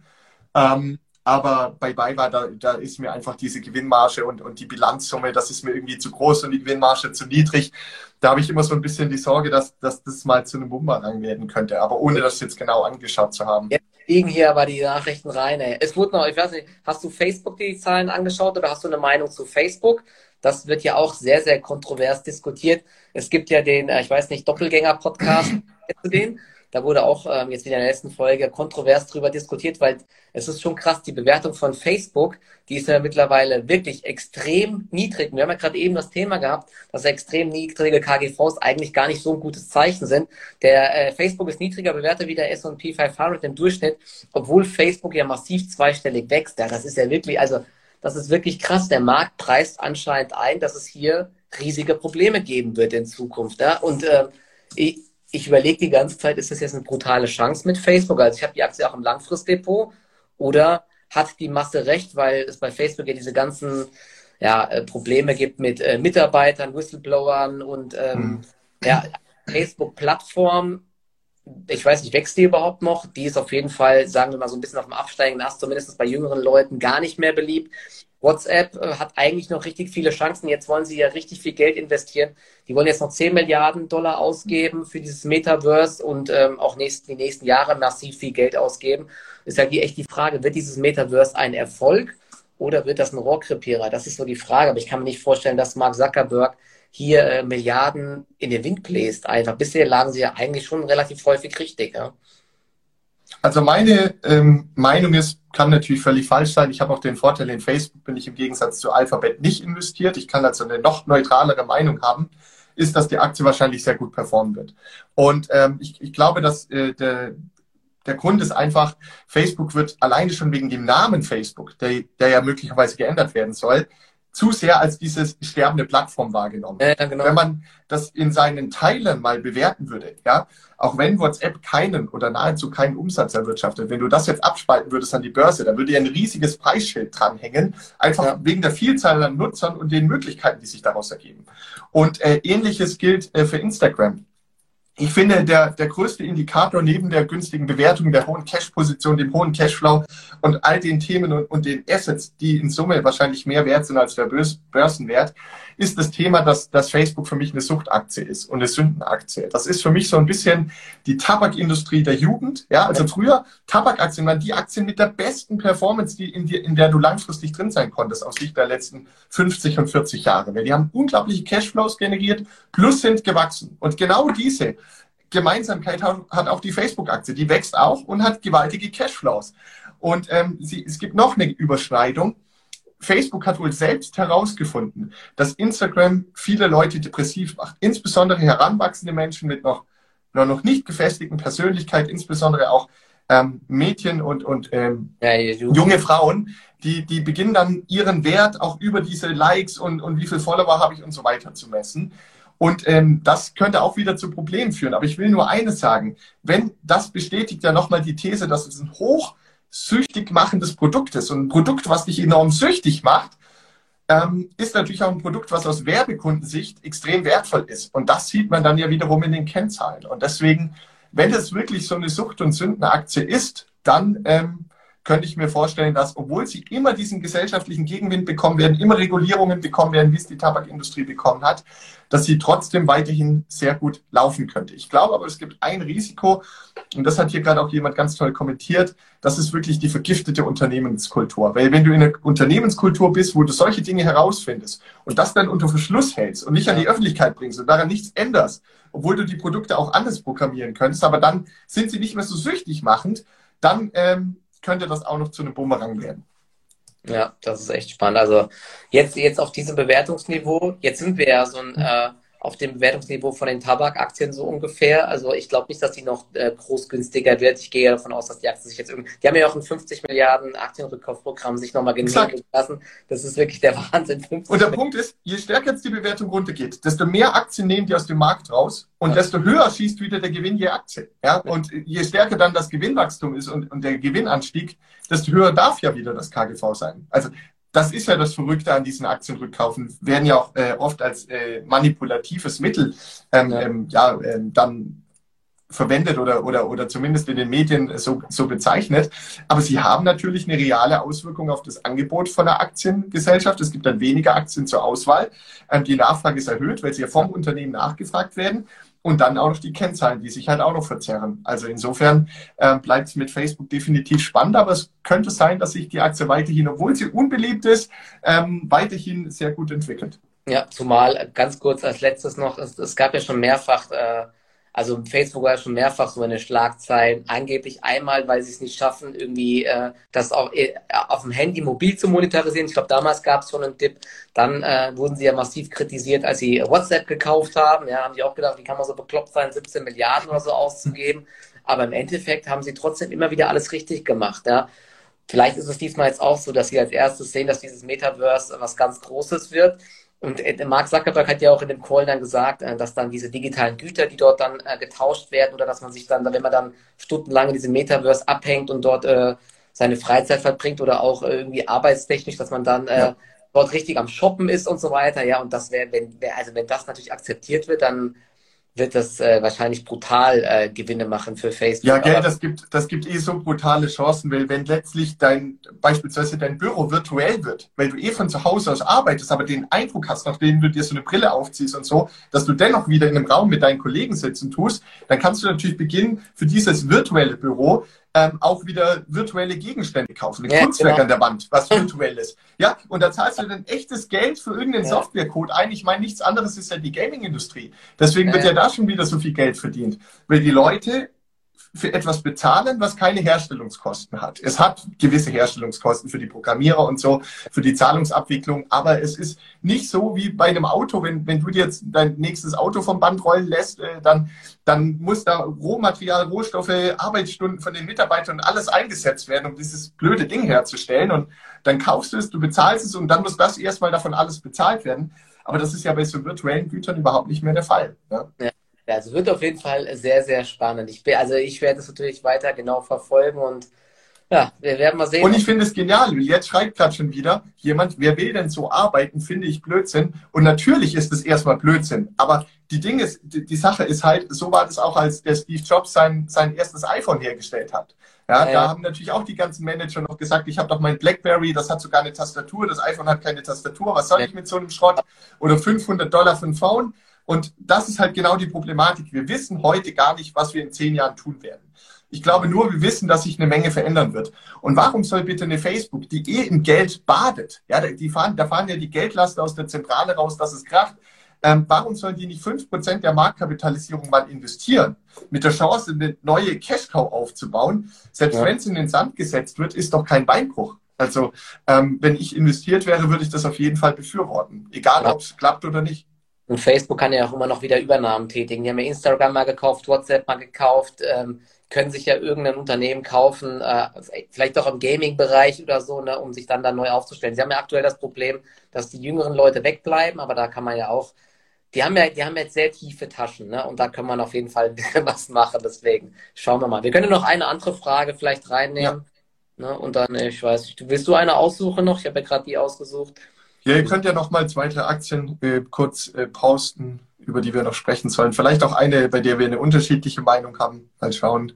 Speaker 2: Aber bei BayWa, da ist mir einfach diese Gewinnmarge und die Bilanzsumme, das ist mir irgendwie zu groß und die Gewinnmarge zu niedrig. Da habe ich immer so ein bisschen die Sorge, dass das mal zu einem Bumerang werden könnte, aber ohne das jetzt genau angeschaut zu haben.
Speaker 1: Jetzt liegen hier aber die Nachrichten rein. Ey. Es wurde noch, ich weiß nicht, hast du Facebook die Zahlen angeschaut oder hast du eine Meinung zu Facebook? Das wird ja auch sehr, sehr kontrovers diskutiert. Es gibt ja den, ich weiß nicht, Doppelgänger-Podcast. Kennst du den? Da wurde auch jetzt wieder in der letzten Folge kontrovers drüber diskutiert, weil es ist schon krass, die Bewertung von Facebook, die ist ja mittlerweile wirklich extrem niedrig. Und wir haben ja gerade eben das Thema gehabt, dass extrem niedrige KGVs eigentlich gar nicht so ein gutes Zeichen sind. Der Facebook ist niedriger bewertet wie der S&P 500 im Durchschnitt, obwohl Facebook ja massiv zweistellig wächst. Ja, das ist ja wirklich, also das ist wirklich krass. Der Markt preist anscheinend ein, dass es hier riesige Probleme geben wird in Zukunft. Ja? Und ich überlege die ganze Zeit, ist das jetzt eine brutale Chance mit Facebook? Also ich habe die Aktie auch im Langfristdepot. Oder hat die Masse recht, weil es bei Facebook ja diese ganzen Probleme gibt mit Mitarbeitern, Whistleblowern und Facebook-Plattform. Ich weiß nicht, wächst die überhaupt noch? Die ist auf jeden Fall, sagen wir mal, so ein bisschen auf dem absteigenden Ast, zumindest bei jüngeren Leuten, gar nicht mehr beliebt. WhatsApp hat eigentlich noch richtig viele Chancen. Jetzt wollen sie ja richtig viel Geld investieren. Die wollen jetzt noch 10 Milliarden Dollar ausgeben für dieses Metaverse und auch die nächsten Jahre massiv viel Geld ausgeben. Ist halt echt die Frage, wird dieses Metaverse ein Erfolg oder wird das ein Rohrkrepierer? Das ist so die Frage. Aber ich kann mir nicht vorstellen, dass Mark Zuckerberg hier Milliarden in den Wind bläst. Einfach bisher lagen sie ja eigentlich schon relativ häufig richtig. Ja?
Speaker 2: Also meine Meinung ist, kann natürlich völlig falsch sein. Ich habe auch den Vorteil, in Facebook bin ich im Gegensatz zu Alphabet nicht investiert. Ich kann also eine noch neutralere Meinung haben, ist, dass die Aktie wahrscheinlich sehr gut performen wird. Und ich glaube, dass der Grund ist einfach, Facebook wird alleine schon wegen dem Namen Facebook, der ja möglicherweise geändert werden soll, zu sehr als dieses sterbende Plattform wahrgenommen. Ja, genau. Wenn man das in seinen Teilen mal bewerten würde, ja, auch wenn WhatsApp keinen oder nahezu keinen Umsatz erwirtschaftet, wenn du das jetzt abspalten würdest an die Börse, da würde ja ein riesiges Preisschild dranhängen, einfach wegen der Vielzahl an Nutzern und den Möglichkeiten, die sich daraus ergeben. Und Ähnliches gilt für Instagram. Ich finde, der größte Indikator neben der günstigen Bewertung, der hohen Cash-Position, dem hohen Cashflow und all den Themen und den Assets, die in Summe wahrscheinlich mehr wert sind als der Börsenwert, ist das Thema, dass Facebook für mich eine Suchtaktie ist und eine Sündenaktie. Das ist für mich so ein bisschen die Tabakindustrie der Jugend. Ja, also früher, Tabakaktien waren die Aktien mit der besten Performance, in der du langfristig drin sein konntest, aus Sicht der letzten 50 und 40 Jahre. Weil die haben unglaubliche Cashflows generiert, plus sind gewachsen. Und genau diese Gemeinsamkeit hat auch die Facebook-Aktie. Die wächst auch und hat gewaltige Cashflows. Und es gibt noch eine Überschneidung. Facebook hat wohl selbst herausgefunden, dass Instagram viele Leute depressiv macht. Insbesondere heranwachsende Menschen mit noch nicht gefestigten Persönlichkeit, insbesondere auch Mädchen und junge Frauen, die beginnen dann ihren Wert auch über diese Likes und wie viele Follower habe ich und so weiter zu messen. Und das könnte auch wieder zu Problemen führen. Aber ich will nur eines sagen, das bestätigt ja nochmal die These, dass es ein hochsüchtig machendes Produkt ist. Und ein Produkt, was dich enorm süchtig macht, ist natürlich auch ein Produkt, was aus Werbekundensicht extrem wertvoll ist. Und das sieht man dann ja wiederum in den Kennzahlen. Und deswegen, wenn es wirklich so eine Sucht- und Sündenaktie ist, dann könnte ich mir vorstellen, dass, obwohl sie immer diesen gesellschaftlichen Gegenwind bekommen werden, immer Regulierungen bekommen werden, wie es die Tabakindustrie bekommen hat, dass sie trotzdem weiterhin sehr gut laufen könnte. Ich glaube aber, es gibt ein Risiko, und das hat hier gerade auch jemand ganz toll kommentiert, das ist wirklich die vergiftete Unternehmenskultur. Weil wenn du in einer Unternehmenskultur bist, wo du solche Dinge herausfindest und das dann unter Verschluss hältst und nicht an die Öffentlichkeit bringst und daran nichts änderst, obwohl du die Produkte auch anders programmieren könntest, aber dann sind sie nicht mehr so süchtig machend, dann könnte das auch noch zu einem Bumerang werden.
Speaker 1: Ja, das ist echt spannend. Also jetzt auf diesem Bewertungsniveau, jetzt sind wir ja auf dem Bewertungsniveau von den Tabakaktien so ungefähr. Also ich glaube nicht, dass die noch groß günstiger wird. Ich gehe davon aus, dass die Aktie sich jetzt die haben ja auch ein 50 Milliarden Aktienrückkaufprogramm sich nochmal genehmigen lassen. Das ist wirklich der Wahnsinn.
Speaker 2: Und der Punkt ist, je stärker jetzt die Bewertung runtergeht, desto mehr Aktien nehmen die aus dem Markt raus und desto höher schießt wieder der Gewinn je Aktie. Ja? Und je stärker dann das Gewinnwachstum ist und der Gewinnanstieg, desto höher darf ja wieder das KGV sein. Also das ist ja das Verrückte an diesen Aktienrückkaufen, werden ja auch oft als manipulatives Mittel dann verwendet oder zumindest in den Medien so bezeichnet. Aber sie haben natürlich eine reale Auswirkung auf das Angebot von der Aktiengesellschaft. Es gibt dann weniger Aktien zur Auswahl. Die Nachfrage ist erhöht, weil sie ja vom Unternehmen nachgefragt werden. Und dann auch noch die Kennzahlen, die sich halt auch noch verzerren. Also insofern bleibt es mit Facebook definitiv spannend, aber es könnte sein, dass sich die Aktie weiterhin, obwohl sie unbeliebt ist, weiterhin sehr gut entwickelt.
Speaker 1: Ja, zumal ganz kurz als letztes noch, es gab ja schon mehrfach Also Facebook war ja schon mehrfach so eine Schlagzeilen. Angeblich einmal, weil sie es nicht schaffen, irgendwie das auch auf dem Handy mobil zu monetarisieren. Ich glaube, damals gab es schon einen Dip. Dann wurden sie ja massiv kritisiert, als sie WhatsApp gekauft haben. Ja, haben die auch gedacht, wie kann man so bekloppt sein, 17 Milliarden oder so auszugeben. Aber im Endeffekt haben sie trotzdem immer wieder alles richtig gemacht. Ja. Vielleicht ist es diesmal jetzt auch so, dass sie als erstes sehen, dass dieses Metaverse was ganz Großes wird. Und Mark Zuckerberg hat ja auch in dem Call dann gesagt, dass dann diese digitalen Güter, die dort dann getauscht werden, oder dass man sich dann, wenn man dann stundenlang in diesem Metaverse abhängt und dort seine Freizeit verbringt oder auch irgendwie arbeitstechnisch, dass man dann dort richtig am Shoppen ist und so weiter. Ja, und das also wenn das natürlich akzeptiert wird, dann wird das wahrscheinlich brutal Gewinne machen für Facebook.
Speaker 2: Ja, gell, das gibt eh so brutale Chancen, weil wenn letztlich beispielsweise dein Büro virtuell wird, weil du eh von zu Hause aus arbeitest, aber den Eindruck hast, nachdem du dir so eine Brille aufziehst und so, dass du dennoch wieder in einem Raum mit deinen Kollegen sitzen tust, dann kannst du natürlich beginnen, für dieses virtuelle Büro auch wieder virtuelle Gegenstände kaufen. Ein Kunstwerk an der Wand, was virtuell ist. Ja, und da zahlst du dann echtes Geld für irgendeinen Softwarecode ein. Ich meine, nichts anderes ist ja die Gaming-Industrie. Deswegen wird ja da schon wieder so viel Geld verdient. Weil die Leute für etwas bezahlen, was keine Herstellungskosten hat. Es hat gewisse Herstellungskosten für die Programmierer und so, für die Zahlungsabwicklung, aber es ist nicht so wie bei einem Auto, wenn du dir jetzt dein nächstes Auto vom Band rollen lässt, dann muss da Rohmaterial, Rohstoffe, Arbeitsstunden von den Mitarbeitern und alles eingesetzt werden, um dieses blöde Ding herzustellen. Und dann kaufst du es, du bezahlst es und dann muss das erstmal davon alles bezahlt werden. Aber das ist ja bei so virtuellen Gütern überhaupt nicht mehr der Fall. Ja?
Speaker 1: Ja, also wird auf jeden Fall sehr, sehr spannend. Ich werde es natürlich weiter genau verfolgen und ja, wir werden mal sehen.
Speaker 2: Und ich finde es genial. Jetzt schreibt gerade schon wieder jemand, wer will denn so arbeiten, finde ich Blödsinn. Und natürlich ist es erstmal Blödsinn. Aber die Sache ist halt, so war das auch, als der Steve Jobs sein erstes iPhone hergestellt hat. Ja, da haben natürlich auch die ganzen Manager noch gesagt, ich habe doch mein BlackBerry, das hat sogar eine Tastatur, das iPhone hat keine Tastatur, was soll ich mit so einem Schrott? Oder $500 für ein Phone? Und das ist halt genau die Problematik. Wir wissen heute gar nicht, was wir in 10 Jahren tun werden. Ich glaube nur, wir wissen, dass sich eine Menge verändern wird. Und warum soll bitte eine Facebook, die eh im Geld badet, ja, da fahren ja die Geldlaster aus der Zentrale raus, dass es kracht, warum sollen die nicht 5% der Marktkapitalisierung mal investieren? Mit der Chance, eine neue Cash-Cow aufzubauen. Selbst wenn es in den Sand gesetzt wird, ist doch kein Beinbruch. Also, wenn ich investiert wäre, würde ich das auf jeden Fall befürworten. Egal, ob es klappt oder nicht.
Speaker 1: Und Facebook kann ja auch immer noch wieder Übernahmen tätigen. Die haben ja Instagram mal gekauft, WhatsApp mal gekauft, können sich ja irgendein Unternehmen kaufen, vielleicht auch im Gaming-Bereich oder so, ne, um sich dann neu aufzustellen. Sie haben ja aktuell das Problem, dass die jüngeren Leute wegbleiben, aber da kann man ja auch, die haben jetzt sehr tiefe Taschen, ne, und da kann man auf jeden Fall ein bisschen was machen. Deswegen schauen wir mal. Wir können noch eine andere Frage vielleicht reinnehmen. Ja. Ne, und dann, ich weiß nicht, willst du eine aussuchen noch? Ich habe ja gerade die ausgesucht.
Speaker 2: Ja, ihr könnt ja noch mal 2, 3 Aktien kurz posten, über die wir noch sprechen sollen. Vielleicht auch eine, bei der wir eine unterschiedliche Meinung haben. Mal schauen.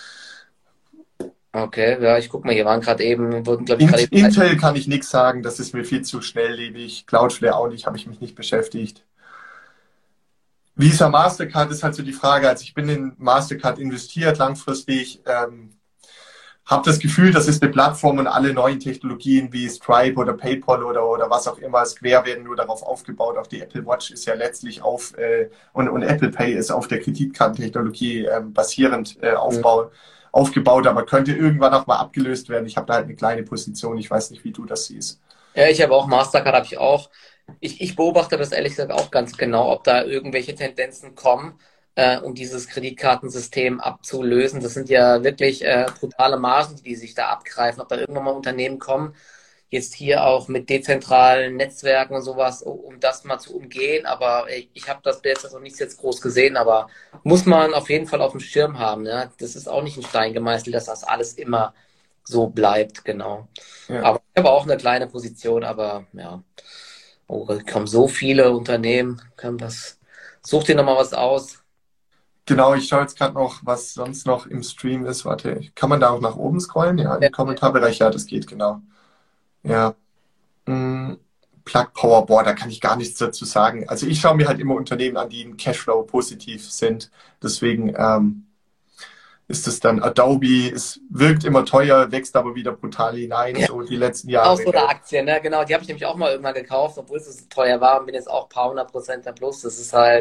Speaker 1: Okay, ja, ich guck mal, hier wurden, glaube ich,
Speaker 2: Intel kann ich nichts sagen, das ist mir viel zu schnelllebig. Cloudflare auch nicht, habe ich mich nicht beschäftigt. Visa, Mastercard ist halt so die Frage. Also ich bin in Mastercard investiert langfristig. Habe das Gefühl, das ist eine Plattform und alle neuen Technologien wie Stripe oder PayPal oder was auch immer, Square werden nur darauf aufgebaut. Auch die Apple Watch ist ja letztlich und Apple Pay ist auf der Kreditkartentechnologie basierend aufgebaut, aber könnte irgendwann auch mal abgelöst werden. Ich habe da halt eine kleine Position. Ich weiß nicht, wie du das siehst.
Speaker 1: Ja, ich habe auch Mastercard, habe ich auch. Ich beobachte das ehrlich gesagt auch ganz genau, ob da irgendwelche Tendenzen kommen, um dieses Kreditkartensystem abzulösen. Das sind ja wirklich brutale Margen, die sich da abgreifen. Ob da irgendwann mal Unternehmen kommen, jetzt hier auch mit dezentralen Netzwerken und sowas, um das mal zu umgehen. Aber ich habe das bis jetzt noch nicht jetzt groß gesehen, aber muss man auf jeden Fall auf dem Schirm haben. Ja? Das ist auch nicht in Stein gemeißelt, dass das alles immer so bleibt, genau. Ja. Aber ich habe auch eine kleine Position, aber ja, kommen so viele Unternehmen, such dir nochmal was aus.
Speaker 2: Genau, ich schaue jetzt gerade noch, was sonst noch im Stream ist. Warte, kann man da auch nach oben scrollen? Ja, im Kommentarbereich, ja, das geht, genau. Ja. Plug Power, boah, da kann ich gar nichts dazu sagen. Also ich schaue mir halt immer Unternehmen an, die im Cashflow positiv sind. Deswegen ist es dann Adobe, es wirkt immer teuer, wächst aber wieder brutal hinein, so die letzten Jahre.
Speaker 1: Auch so eine Aktie, ne? Genau, die habe ich nämlich auch mal irgendwann gekauft, obwohl es so teuer war und bin jetzt auch ein paar 100% im Plus. Das ist halt,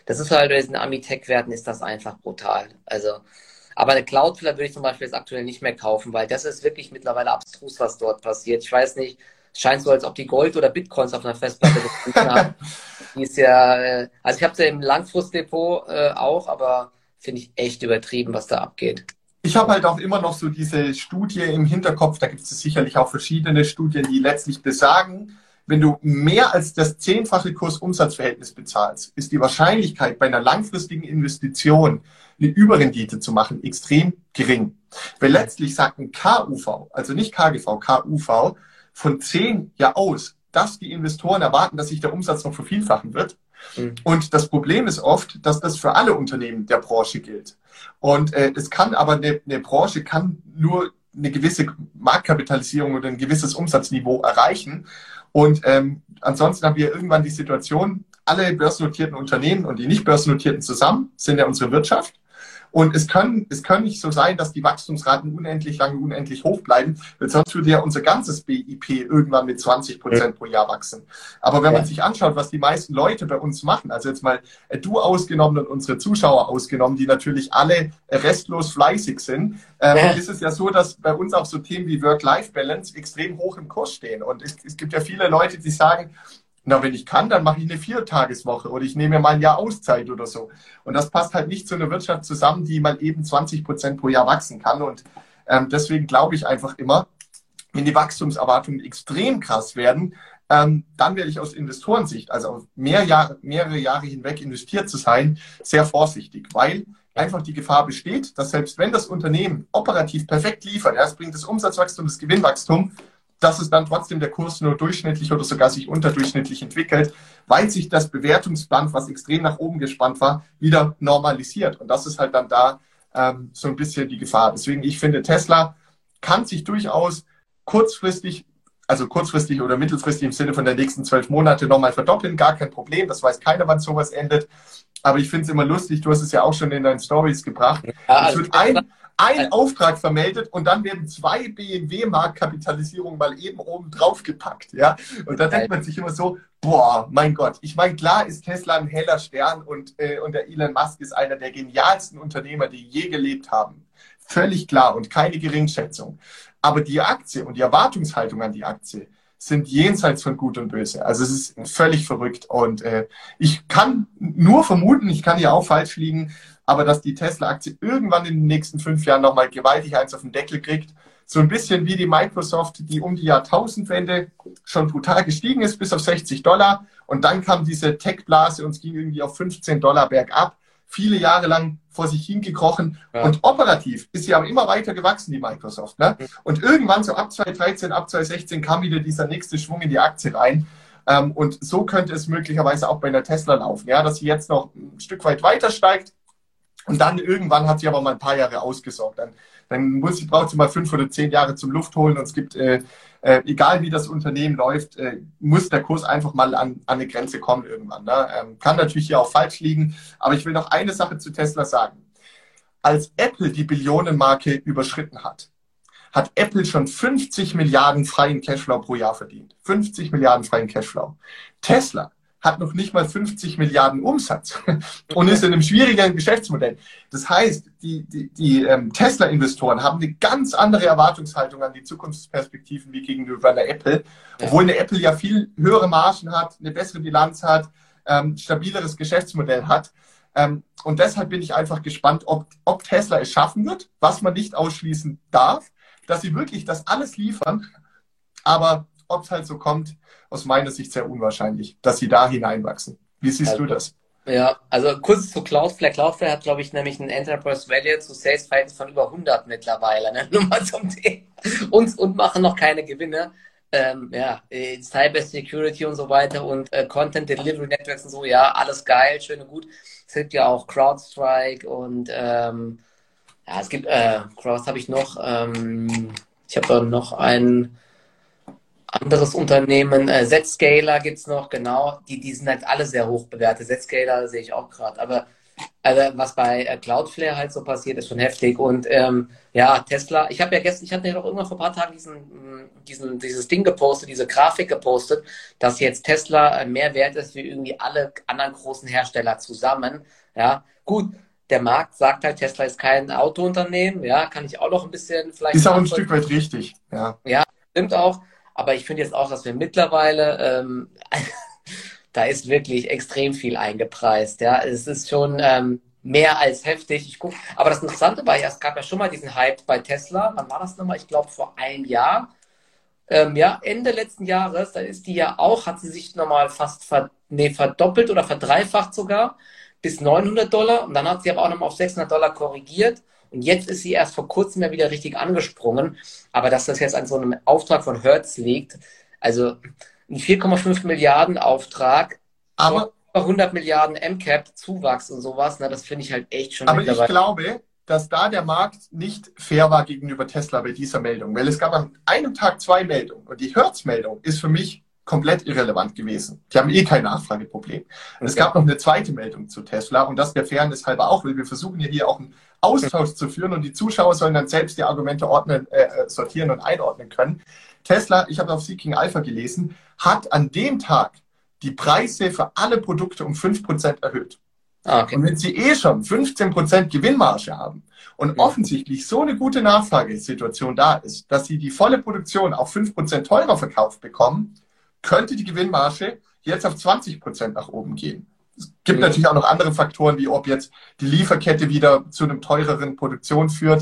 Speaker 1: Das ist halt bei diesen Ami-Tech-Werten ist das einfach brutal. Also, aber eine Cloudflare würde ich zum Beispiel jetzt aktuell nicht mehr kaufen, weil das ist wirklich mittlerweile abstrus, was dort passiert. Ich weiß nicht, es scheint so, als ob die Gold oder Bitcoins auf einer Festplatte gefunden haben. Die ist ja, also ich habe sie ja im Langfristdepot auch, aber finde ich echt übertrieben, was da abgeht.
Speaker 2: Ich habe halt auch immer noch so diese Studie im Hinterkopf, da gibt es sicherlich auch verschiedene Studien, die letztlich besagen, wenn du mehr als das 10-fache Kurs-Umsatz-Verhältnis bezahlst, ist die Wahrscheinlichkeit bei einer langfristigen Investition eine Überrendite zu machen extrem gering. Weil letztlich sagt ein KUV, also nicht KGV, KUV, von 10 ja aus, dass die Investoren erwarten, dass sich der Umsatz noch vervielfachen wird. Und das Problem ist oft, dass das für alle Unternehmen der Branche gilt. Und es kann aber eine Branche kann nur eine gewisse Marktkapitalisierung oder ein gewisses Umsatzniveau erreichen. Und ansonsten haben wir irgendwann die Situation, alle börsennotierten Unternehmen und die nicht börsennotierten zusammen sind ja unsere Wirtschaft. Und es kann nicht so sein, dass die Wachstumsraten unendlich lange, unendlich hoch bleiben, weil sonst würde ja unser ganzes BIP irgendwann mit 20% pro Jahr wachsen. Aber wenn man sich anschaut, was die meisten Leute bei uns machen, also jetzt mal du ausgenommen und unsere Zuschauer ausgenommen, die natürlich alle restlos fleißig sind, ist es ja so, dass bei uns auch so Themen wie Work-Life-Balance extrem hoch im Kurs stehen. Und es gibt ja viele Leute, die sagen, na, wenn ich kann, dann mache ich eine 4-Tages-Woche oder ich nehme mir mal ein Jahr Auszeit oder so. Und das passt halt nicht zu einer Wirtschaft zusammen, die mal eben 20% pro Jahr wachsen kann. Und deswegen glaube ich einfach immer, wenn die Wachstumserwartungen extrem krass werden, dann werde ich aus Investorensicht, also auf mehrere Jahre hinweg investiert zu sein, sehr vorsichtig, weil einfach die Gefahr besteht, dass selbst wenn das Unternehmen operativ perfekt liefert, ja, es bringt das Umsatzwachstum, das Gewinnwachstum, dass es dann trotzdem der Kurs nur durchschnittlich oder sogar sich unterdurchschnittlich entwickelt, weil sich das Bewertungsband, was extrem nach oben gespannt war, wieder normalisiert. Und das ist halt dann da so ein bisschen die Gefahr. Deswegen, ich finde, Tesla kann sich durchaus kurzfristig oder mittelfristig im Sinne von der nächsten 12 Monate nochmal verdoppeln, gar kein Problem. Das weiß keiner, wann sowas endet. Aber ich finde es immer lustig, du hast es ja auch schon in deinen Stories gebracht. Ja, es wird ein Auftrag vermeldet und dann werden 2 BMW-Marktkapitalisierungen mal eben oben drauf gepackt. Ja? Und da denkt man sich immer so, boah, mein Gott. Ich meine, klar ist Tesla ein heller Stern und der Elon Musk ist einer der genialsten Unternehmer, die je gelebt haben. Völlig klar und keine Geringschätzung. Aber die Aktie und die Erwartungshaltung an die Aktie sind jenseits von Gut und Böse. Also es ist völlig verrückt. Und ich kann nur vermuten, ich kann ja auch falsch liegen, aber dass die Tesla-Aktie irgendwann in den nächsten 5 Jahren nochmal gewaltig eins auf den Deckel kriegt. So ein bisschen wie die Microsoft, die um die Jahrtausendwende schon brutal gestiegen ist, bis auf $60. Und dann kam diese Tech-Blase und es ging irgendwie auf $15 bergab. Viele Jahre lang vor sich hingekrochen. Ja. Und operativ ist sie aber immer weiter gewachsen, die Microsoft. Ne? Und irgendwann so ab 2013, ab 2016 kam wieder dieser nächste Schwung in die Aktie rein. Und so könnte es möglicherweise auch bei einer Tesla laufen, ja, dass sie jetzt noch ein Stück weit weiter steigt. Und dann irgendwann hat sie aber mal ein paar Jahre ausgesorgt. Dann braucht sie mal 5 oder 10 Jahre zum Luft holen. Und es gibt, egal wie das Unternehmen läuft, muss der Kurs einfach mal an eine Grenze kommen irgendwann. Ne? Kann natürlich hier auch falsch liegen. Aber ich will noch eine Sache zu Tesla sagen. Als Apple die Billionenmarke überschritten hat, hat Apple schon 50 Milliarden freien Cashflow pro Jahr verdient. 50 Milliarden freien Cashflow. Tesla hat noch nicht mal 50 Milliarden Umsatz und ist in einem schwierigeren Geschäftsmodell. Das heißt, die Tesla-Investoren haben eine ganz andere Erwartungshaltung an die Zukunftsperspektiven wie gegenüber einer Apple, obwohl eine Apple ja viel höhere Margen hat, eine bessere Bilanz hat, stabileres Geschäftsmodell hat. Und deshalb bin ich einfach gespannt, ob Tesla es schaffen wird, was man nicht ausschließen darf, dass sie wirklich das alles liefern, aber ob es halt so kommt, aus meiner Sicht sehr unwahrscheinlich, dass sie da hineinwachsen. Wie siehst du das?
Speaker 1: Ja, also kurz zu Cloudflare. Cloudflare hat, glaube ich, nämlich ein Enterprise Value zu Sales-Verhältnis von über 100 mittlerweile. Ne? Nur mal zum Thema. Und machen noch keine Gewinne. Cyber Security und so weiter und Content Delivery Networks und so, ja, alles geil, schön und gut. Es gibt ja auch CrowdStrike und es gibt, was habe ich noch? Ich habe da noch ein anderes Unternehmen, Zscaler gibt es noch, genau. Die sind halt alle sehr hoch bewertet. Zscaler sehe ich auch gerade. Aber Also was bei Cloudflare halt so passiert, ist schon heftig. Und ja, Tesla, ich habe ja gestern, ich hatte ja doch irgendwann vor ein paar Tagen dieses Ding gepostet, diese Grafik gepostet, dass jetzt Tesla mehr wert ist wie irgendwie alle anderen großen Hersteller zusammen. Ja, gut, der Markt sagt halt, Tesla ist kein Autounternehmen, ja, kann ich auch noch ein bisschen vielleicht
Speaker 2: Ist auch ein
Speaker 1: nachvollziehen.
Speaker 2: Stück weit richtig, ja.
Speaker 1: Ja, stimmt auch. Aber ich finde jetzt auch, dass wir mittlerweile, da ist wirklich extrem viel eingepreist. Ja, es ist schon mehr als heftig. Ich guck, aber das Interessante war ja, es gab ja schon mal diesen Hype bei Tesla. Wann war das nochmal? Ich glaube vor einem Jahr. Ja, Ende letzten Jahres, da ist die ja auch, hat sie sich nochmal fast verdoppelt oder verdreifacht sogar bis $900 und dann hat sie aber auch nochmal auf $600 korrigiert und jetzt ist sie erst vor kurzem ja wieder richtig angesprungen, aber dass das jetzt an so einem Auftrag von Hertz liegt, also ein 4,5 Milliarden Auftrag,
Speaker 2: Aber,
Speaker 1: über 100 Milliarden MCAP Zuwachs und sowas, na, das finde ich halt echt schon
Speaker 2: aber ich
Speaker 1: mittlerweile.
Speaker 2: glaube, dass da der Markt nicht fair war gegenüber Tesla bei dieser Meldung, weil es gab an einem Tag zwei Meldungen und die Hertz-Meldung ist für mich komplett irrelevant gewesen. Die haben eh kein Nachfrageproblem. Und es
Speaker 1: Okay.
Speaker 2: gab noch eine zweite Meldung zu Tesla und das der Fairness halber auch, weil wir versuchen ja hier auch einen Austausch zu führen und die Zuschauer sollen dann selbst die Argumente sortieren und einordnen können. Tesla, ich habe auf Seeking Alpha gelesen, hat an dem Tag die Preise für alle Produkte um 5% erhöht.
Speaker 1: Ah, okay.
Speaker 2: Und wenn Sie eh schon 15% Gewinnmarge haben und offensichtlich so eine gute Nachfragesituation da ist, dass Sie die volle Produktion auf 5% teurer verkauft bekommen, könnte die Gewinnmarge jetzt auf 20% nach oben gehen. Es gibt natürlich auch noch andere Faktoren, wie ob jetzt die Lieferkette wieder zu einem teureren Produktion führt.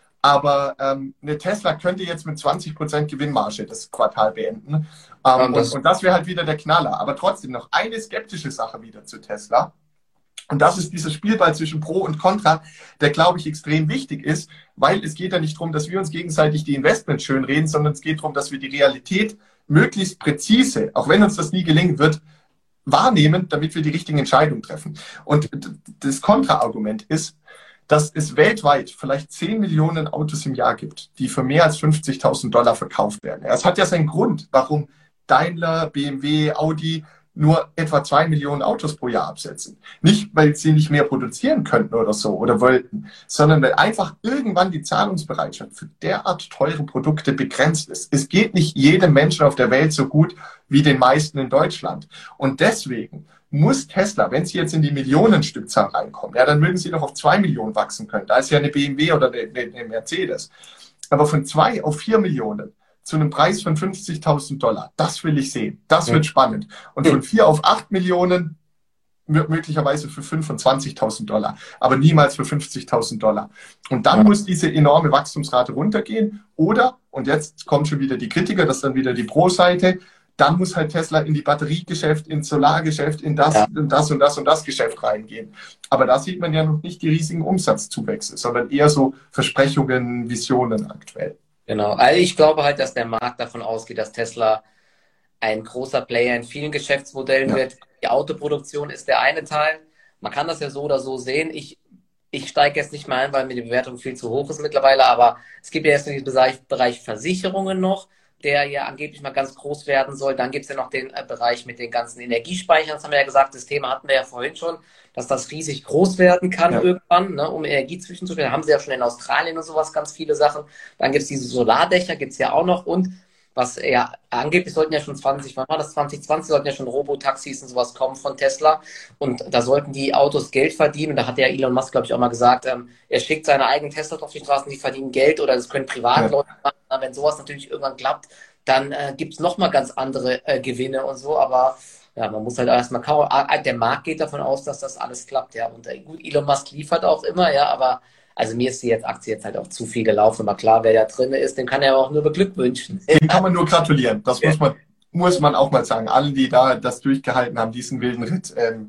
Speaker 2: Aber eine Tesla könnte jetzt mit 20% Gewinnmarge das Quartal beenden.
Speaker 1: Ja,
Speaker 2: Und das wäre halt wieder der Knaller. Aber trotzdem noch eine skeptische Sache wieder zu Tesla. Und das ist dieser Spielball zwischen Pro und Contra, der, glaube ich, extrem wichtig ist, weil es geht ja nicht darum, dass wir uns gegenseitig die Investments schönreden, sondern es geht darum, dass wir die Realität möglichst präzise, auch wenn uns das nie gelingen wird, wahrnehmen, damit wir die richtigen Entscheidungen treffen. Und das Kontraargument ist, dass es weltweit vielleicht 10 Millionen Autos im Jahr gibt, die für mehr als $50.000 verkauft werden. Es hat ja seinen Grund, warum Daimler, BMW, Audi nur etwa 2 Millionen Autos pro Jahr absetzen. Nicht, weil sie nicht mehr produzieren könnten oder so oder wollten, sondern weil einfach irgendwann die Zahlungsbereitschaft für derart teure Produkte begrenzt ist. Es geht nicht jedem Menschen auf der Welt so gut wie den meisten in Deutschland. Und deswegen muss Tesla, wenn sie jetzt in die Millionenstückzahl reinkommen, ja, dann mögen sie noch auf 2 Millionen wachsen können. Da ist ja eine BMW oder eine Mercedes. Aber von 2 auf 4 Millionen zu einem Preis von $50.000, das will ich sehen. Das wird spannend. Und von 4 auf 8 Millionen möglicherweise für $25.000, aber niemals für $50.000. Und dann muss diese enorme Wachstumsrate runtergehen. Oder, und jetzt kommen schon wieder die Kritiker, das ist dann wieder die Pro-Seite, dann muss halt Tesla in die Batteriegeschäft, ins Solargeschäft, in das und das und das und das Geschäft reingehen. Aber da sieht man ja noch nicht die riesigen Umsatzzuwächse, sondern eher so Versprechungen, Visionen aktuell.
Speaker 1: Genau. Also ich glaube halt, dass der Markt davon ausgeht, dass Tesla ein großer Player in vielen Geschäftsmodellen wird. Die Autoproduktion ist der eine Teil. Man kann das ja so oder so sehen. Ich steige jetzt nicht mehr ein, weil mir die Bewertung viel zu hoch ist mittlerweile, aber es gibt ja jetzt den Bereich Versicherungen noch, der ja angeblich mal ganz groß werden soll. Dann gibt es ja noch den Bereich mit den ganzen Energiespeichern. Das haben wir ja gesagt, das Thema hatten wir ja vorhin schon, dass das riesig groß werden kann irgendwann, ne, um Energie zwischenzustellen. Haben sie ja schon in Australien und sowas ganz viele Sachen. Dann gibt es diese Solardächer, gibt es ja auch noch. Und was ja angeblich sollten ja schon 2020 sollten ja schon Robotaxis und sowas kommen von Tesla. Und da sollten die Autos Geld verdienen. Und da hat ja Elon Musk, glaube ich, auch mal gesagt, er schickt seine eigenen Teslas auf die Straßen, die verdienen Geld oder das können Privatleute machen. Wenn sowas natürlich irgendwann klappt, dann gibt es nochmal ganz andere Gewinne und so. Aber ja, man muss halt erstmal kaum, der Markt geht davon aus, dass das alles klappt, ja. Und gut, Elon Musk liefert auch immer, ja, aber also mir ist die Aktie jetzt halt auch zu viel gelaufen. Aber klar, wer da drin ist, den kann er auch nur beglückwünschen.
Speaker 2: Dem kann man nur gratulieren. Das muss man auch mal sagen. Alle, die da das durchgehalten haben, diesen wilden Ritt,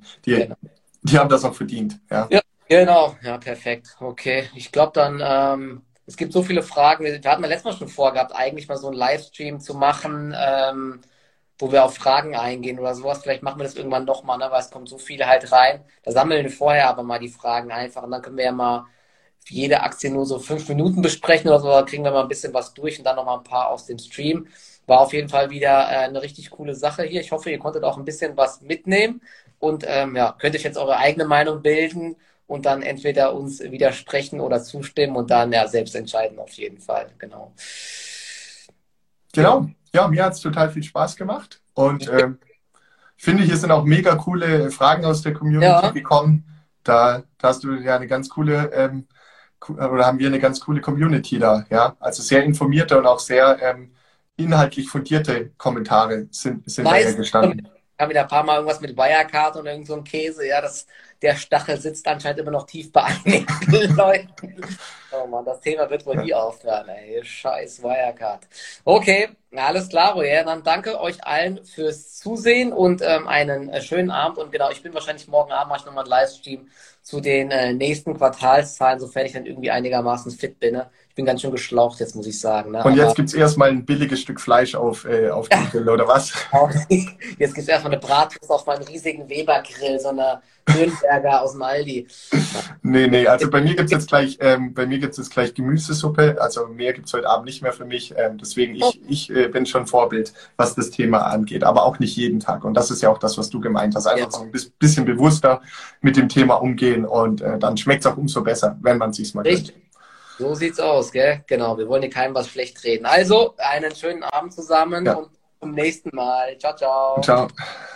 Speaker 2: die haben das auch verdient. Ja,
Speaker 1: ja, genau. Ja, perfekt. Okay. Ich glaube dann, es gibt so viele Fragen. Wir hatten ja letztes Mal schon vorgehabt, eigentlich mal so einen Livestream zu machen, wo wir auf Fragen eingehen oder sowas. Vielleicht machen wir das irgendwann nochmal, ne? Weil es kommt so viele halt rein. Da sammeln wir vorher aber mal die Fragen einfach und dann können wir ja mal jede Aktie nur so 5 Minuten besprechen oder so, da kriegen wir mal ein bisschen was durch und dann noch mal ein paar aus dem Stream. War auf jeden Fall wieder eine richtig coole Sache hier. Ich hoffe, ihr konntet auch ein bisschen was mitnehmen und ja, könnt euch jetzt eure eigene Meinung bilden und dann entweder uns widersprechen oder zustimmen und dann ja selbst entscheiden auf jeden Fall. Genau.
Speaker 2: Genau. Ja, mir hat es total viel Spaß gemacht und finde, hier sind auch mega coole Fragen aus der Community gekommen. Da hast du ja eine ganz coole, oder haben wir eine ganz coole Community da, ja. Also sehr informierte und auch sehr inhaltlich fundierte Kommentare sind da ja gestanden.
Speaker 1: Ich habe wieder ein paar Mal irgendwas mit Wirecard und irgend so ein Käse. Ja, der Stachel sitzt anscheinend immer noch tief bei einigen Leuten. Oh Mann, das Thema wird wohl nie aufhören, ey. Scheiß Wirecard. Okay, alles klar, Roger. Dann danke euch allen fürs Zusehen und einen schönen Abend. Und genau, ich bin wahrscheinlich morgen Abend, mache ich nochmal einen Livestream zu den nächsten Quartalszahlen, sofern ich dann irgendwie einigermaßen fit bin. Ne? Ich bin ganz schön geschlaucht jetzt, muss ich sagen. Ne?
Speaker 2: Und jetzt gibt es erstmal ein billiges Stück Fleisch auf dem Grill, oder was?
Speaker 1: Jetzt gibt es erstmal eine Bratwurst auf meinem riesigen Weber-Grill, so eine Nürnberger aus dem Aldi.
Speaker 2: Nee, also bei mir gibt es jetzt gleich Gemüsesuppe, also mehr gibt es heute Abend nicht mehr für mich, deswegen ich bin schon Vorbild, was das Thema angeht, aber auch nicht jeden Tag und das ist ja auch das, was du gemeint hast, einfach so ein bisschen bewusster mit dem Thema umgehen und dann schmeckt es auch umso besser, wenn man es sich mal gönnt.
Speaker 1: So sieht's aus, gell? Genau, wir wollen hier keinem was schlecht reden. Also, einen schönen Abend zusammen und zum nächsten Mal. Ciao, ciao.
Speaker 2: Ciao.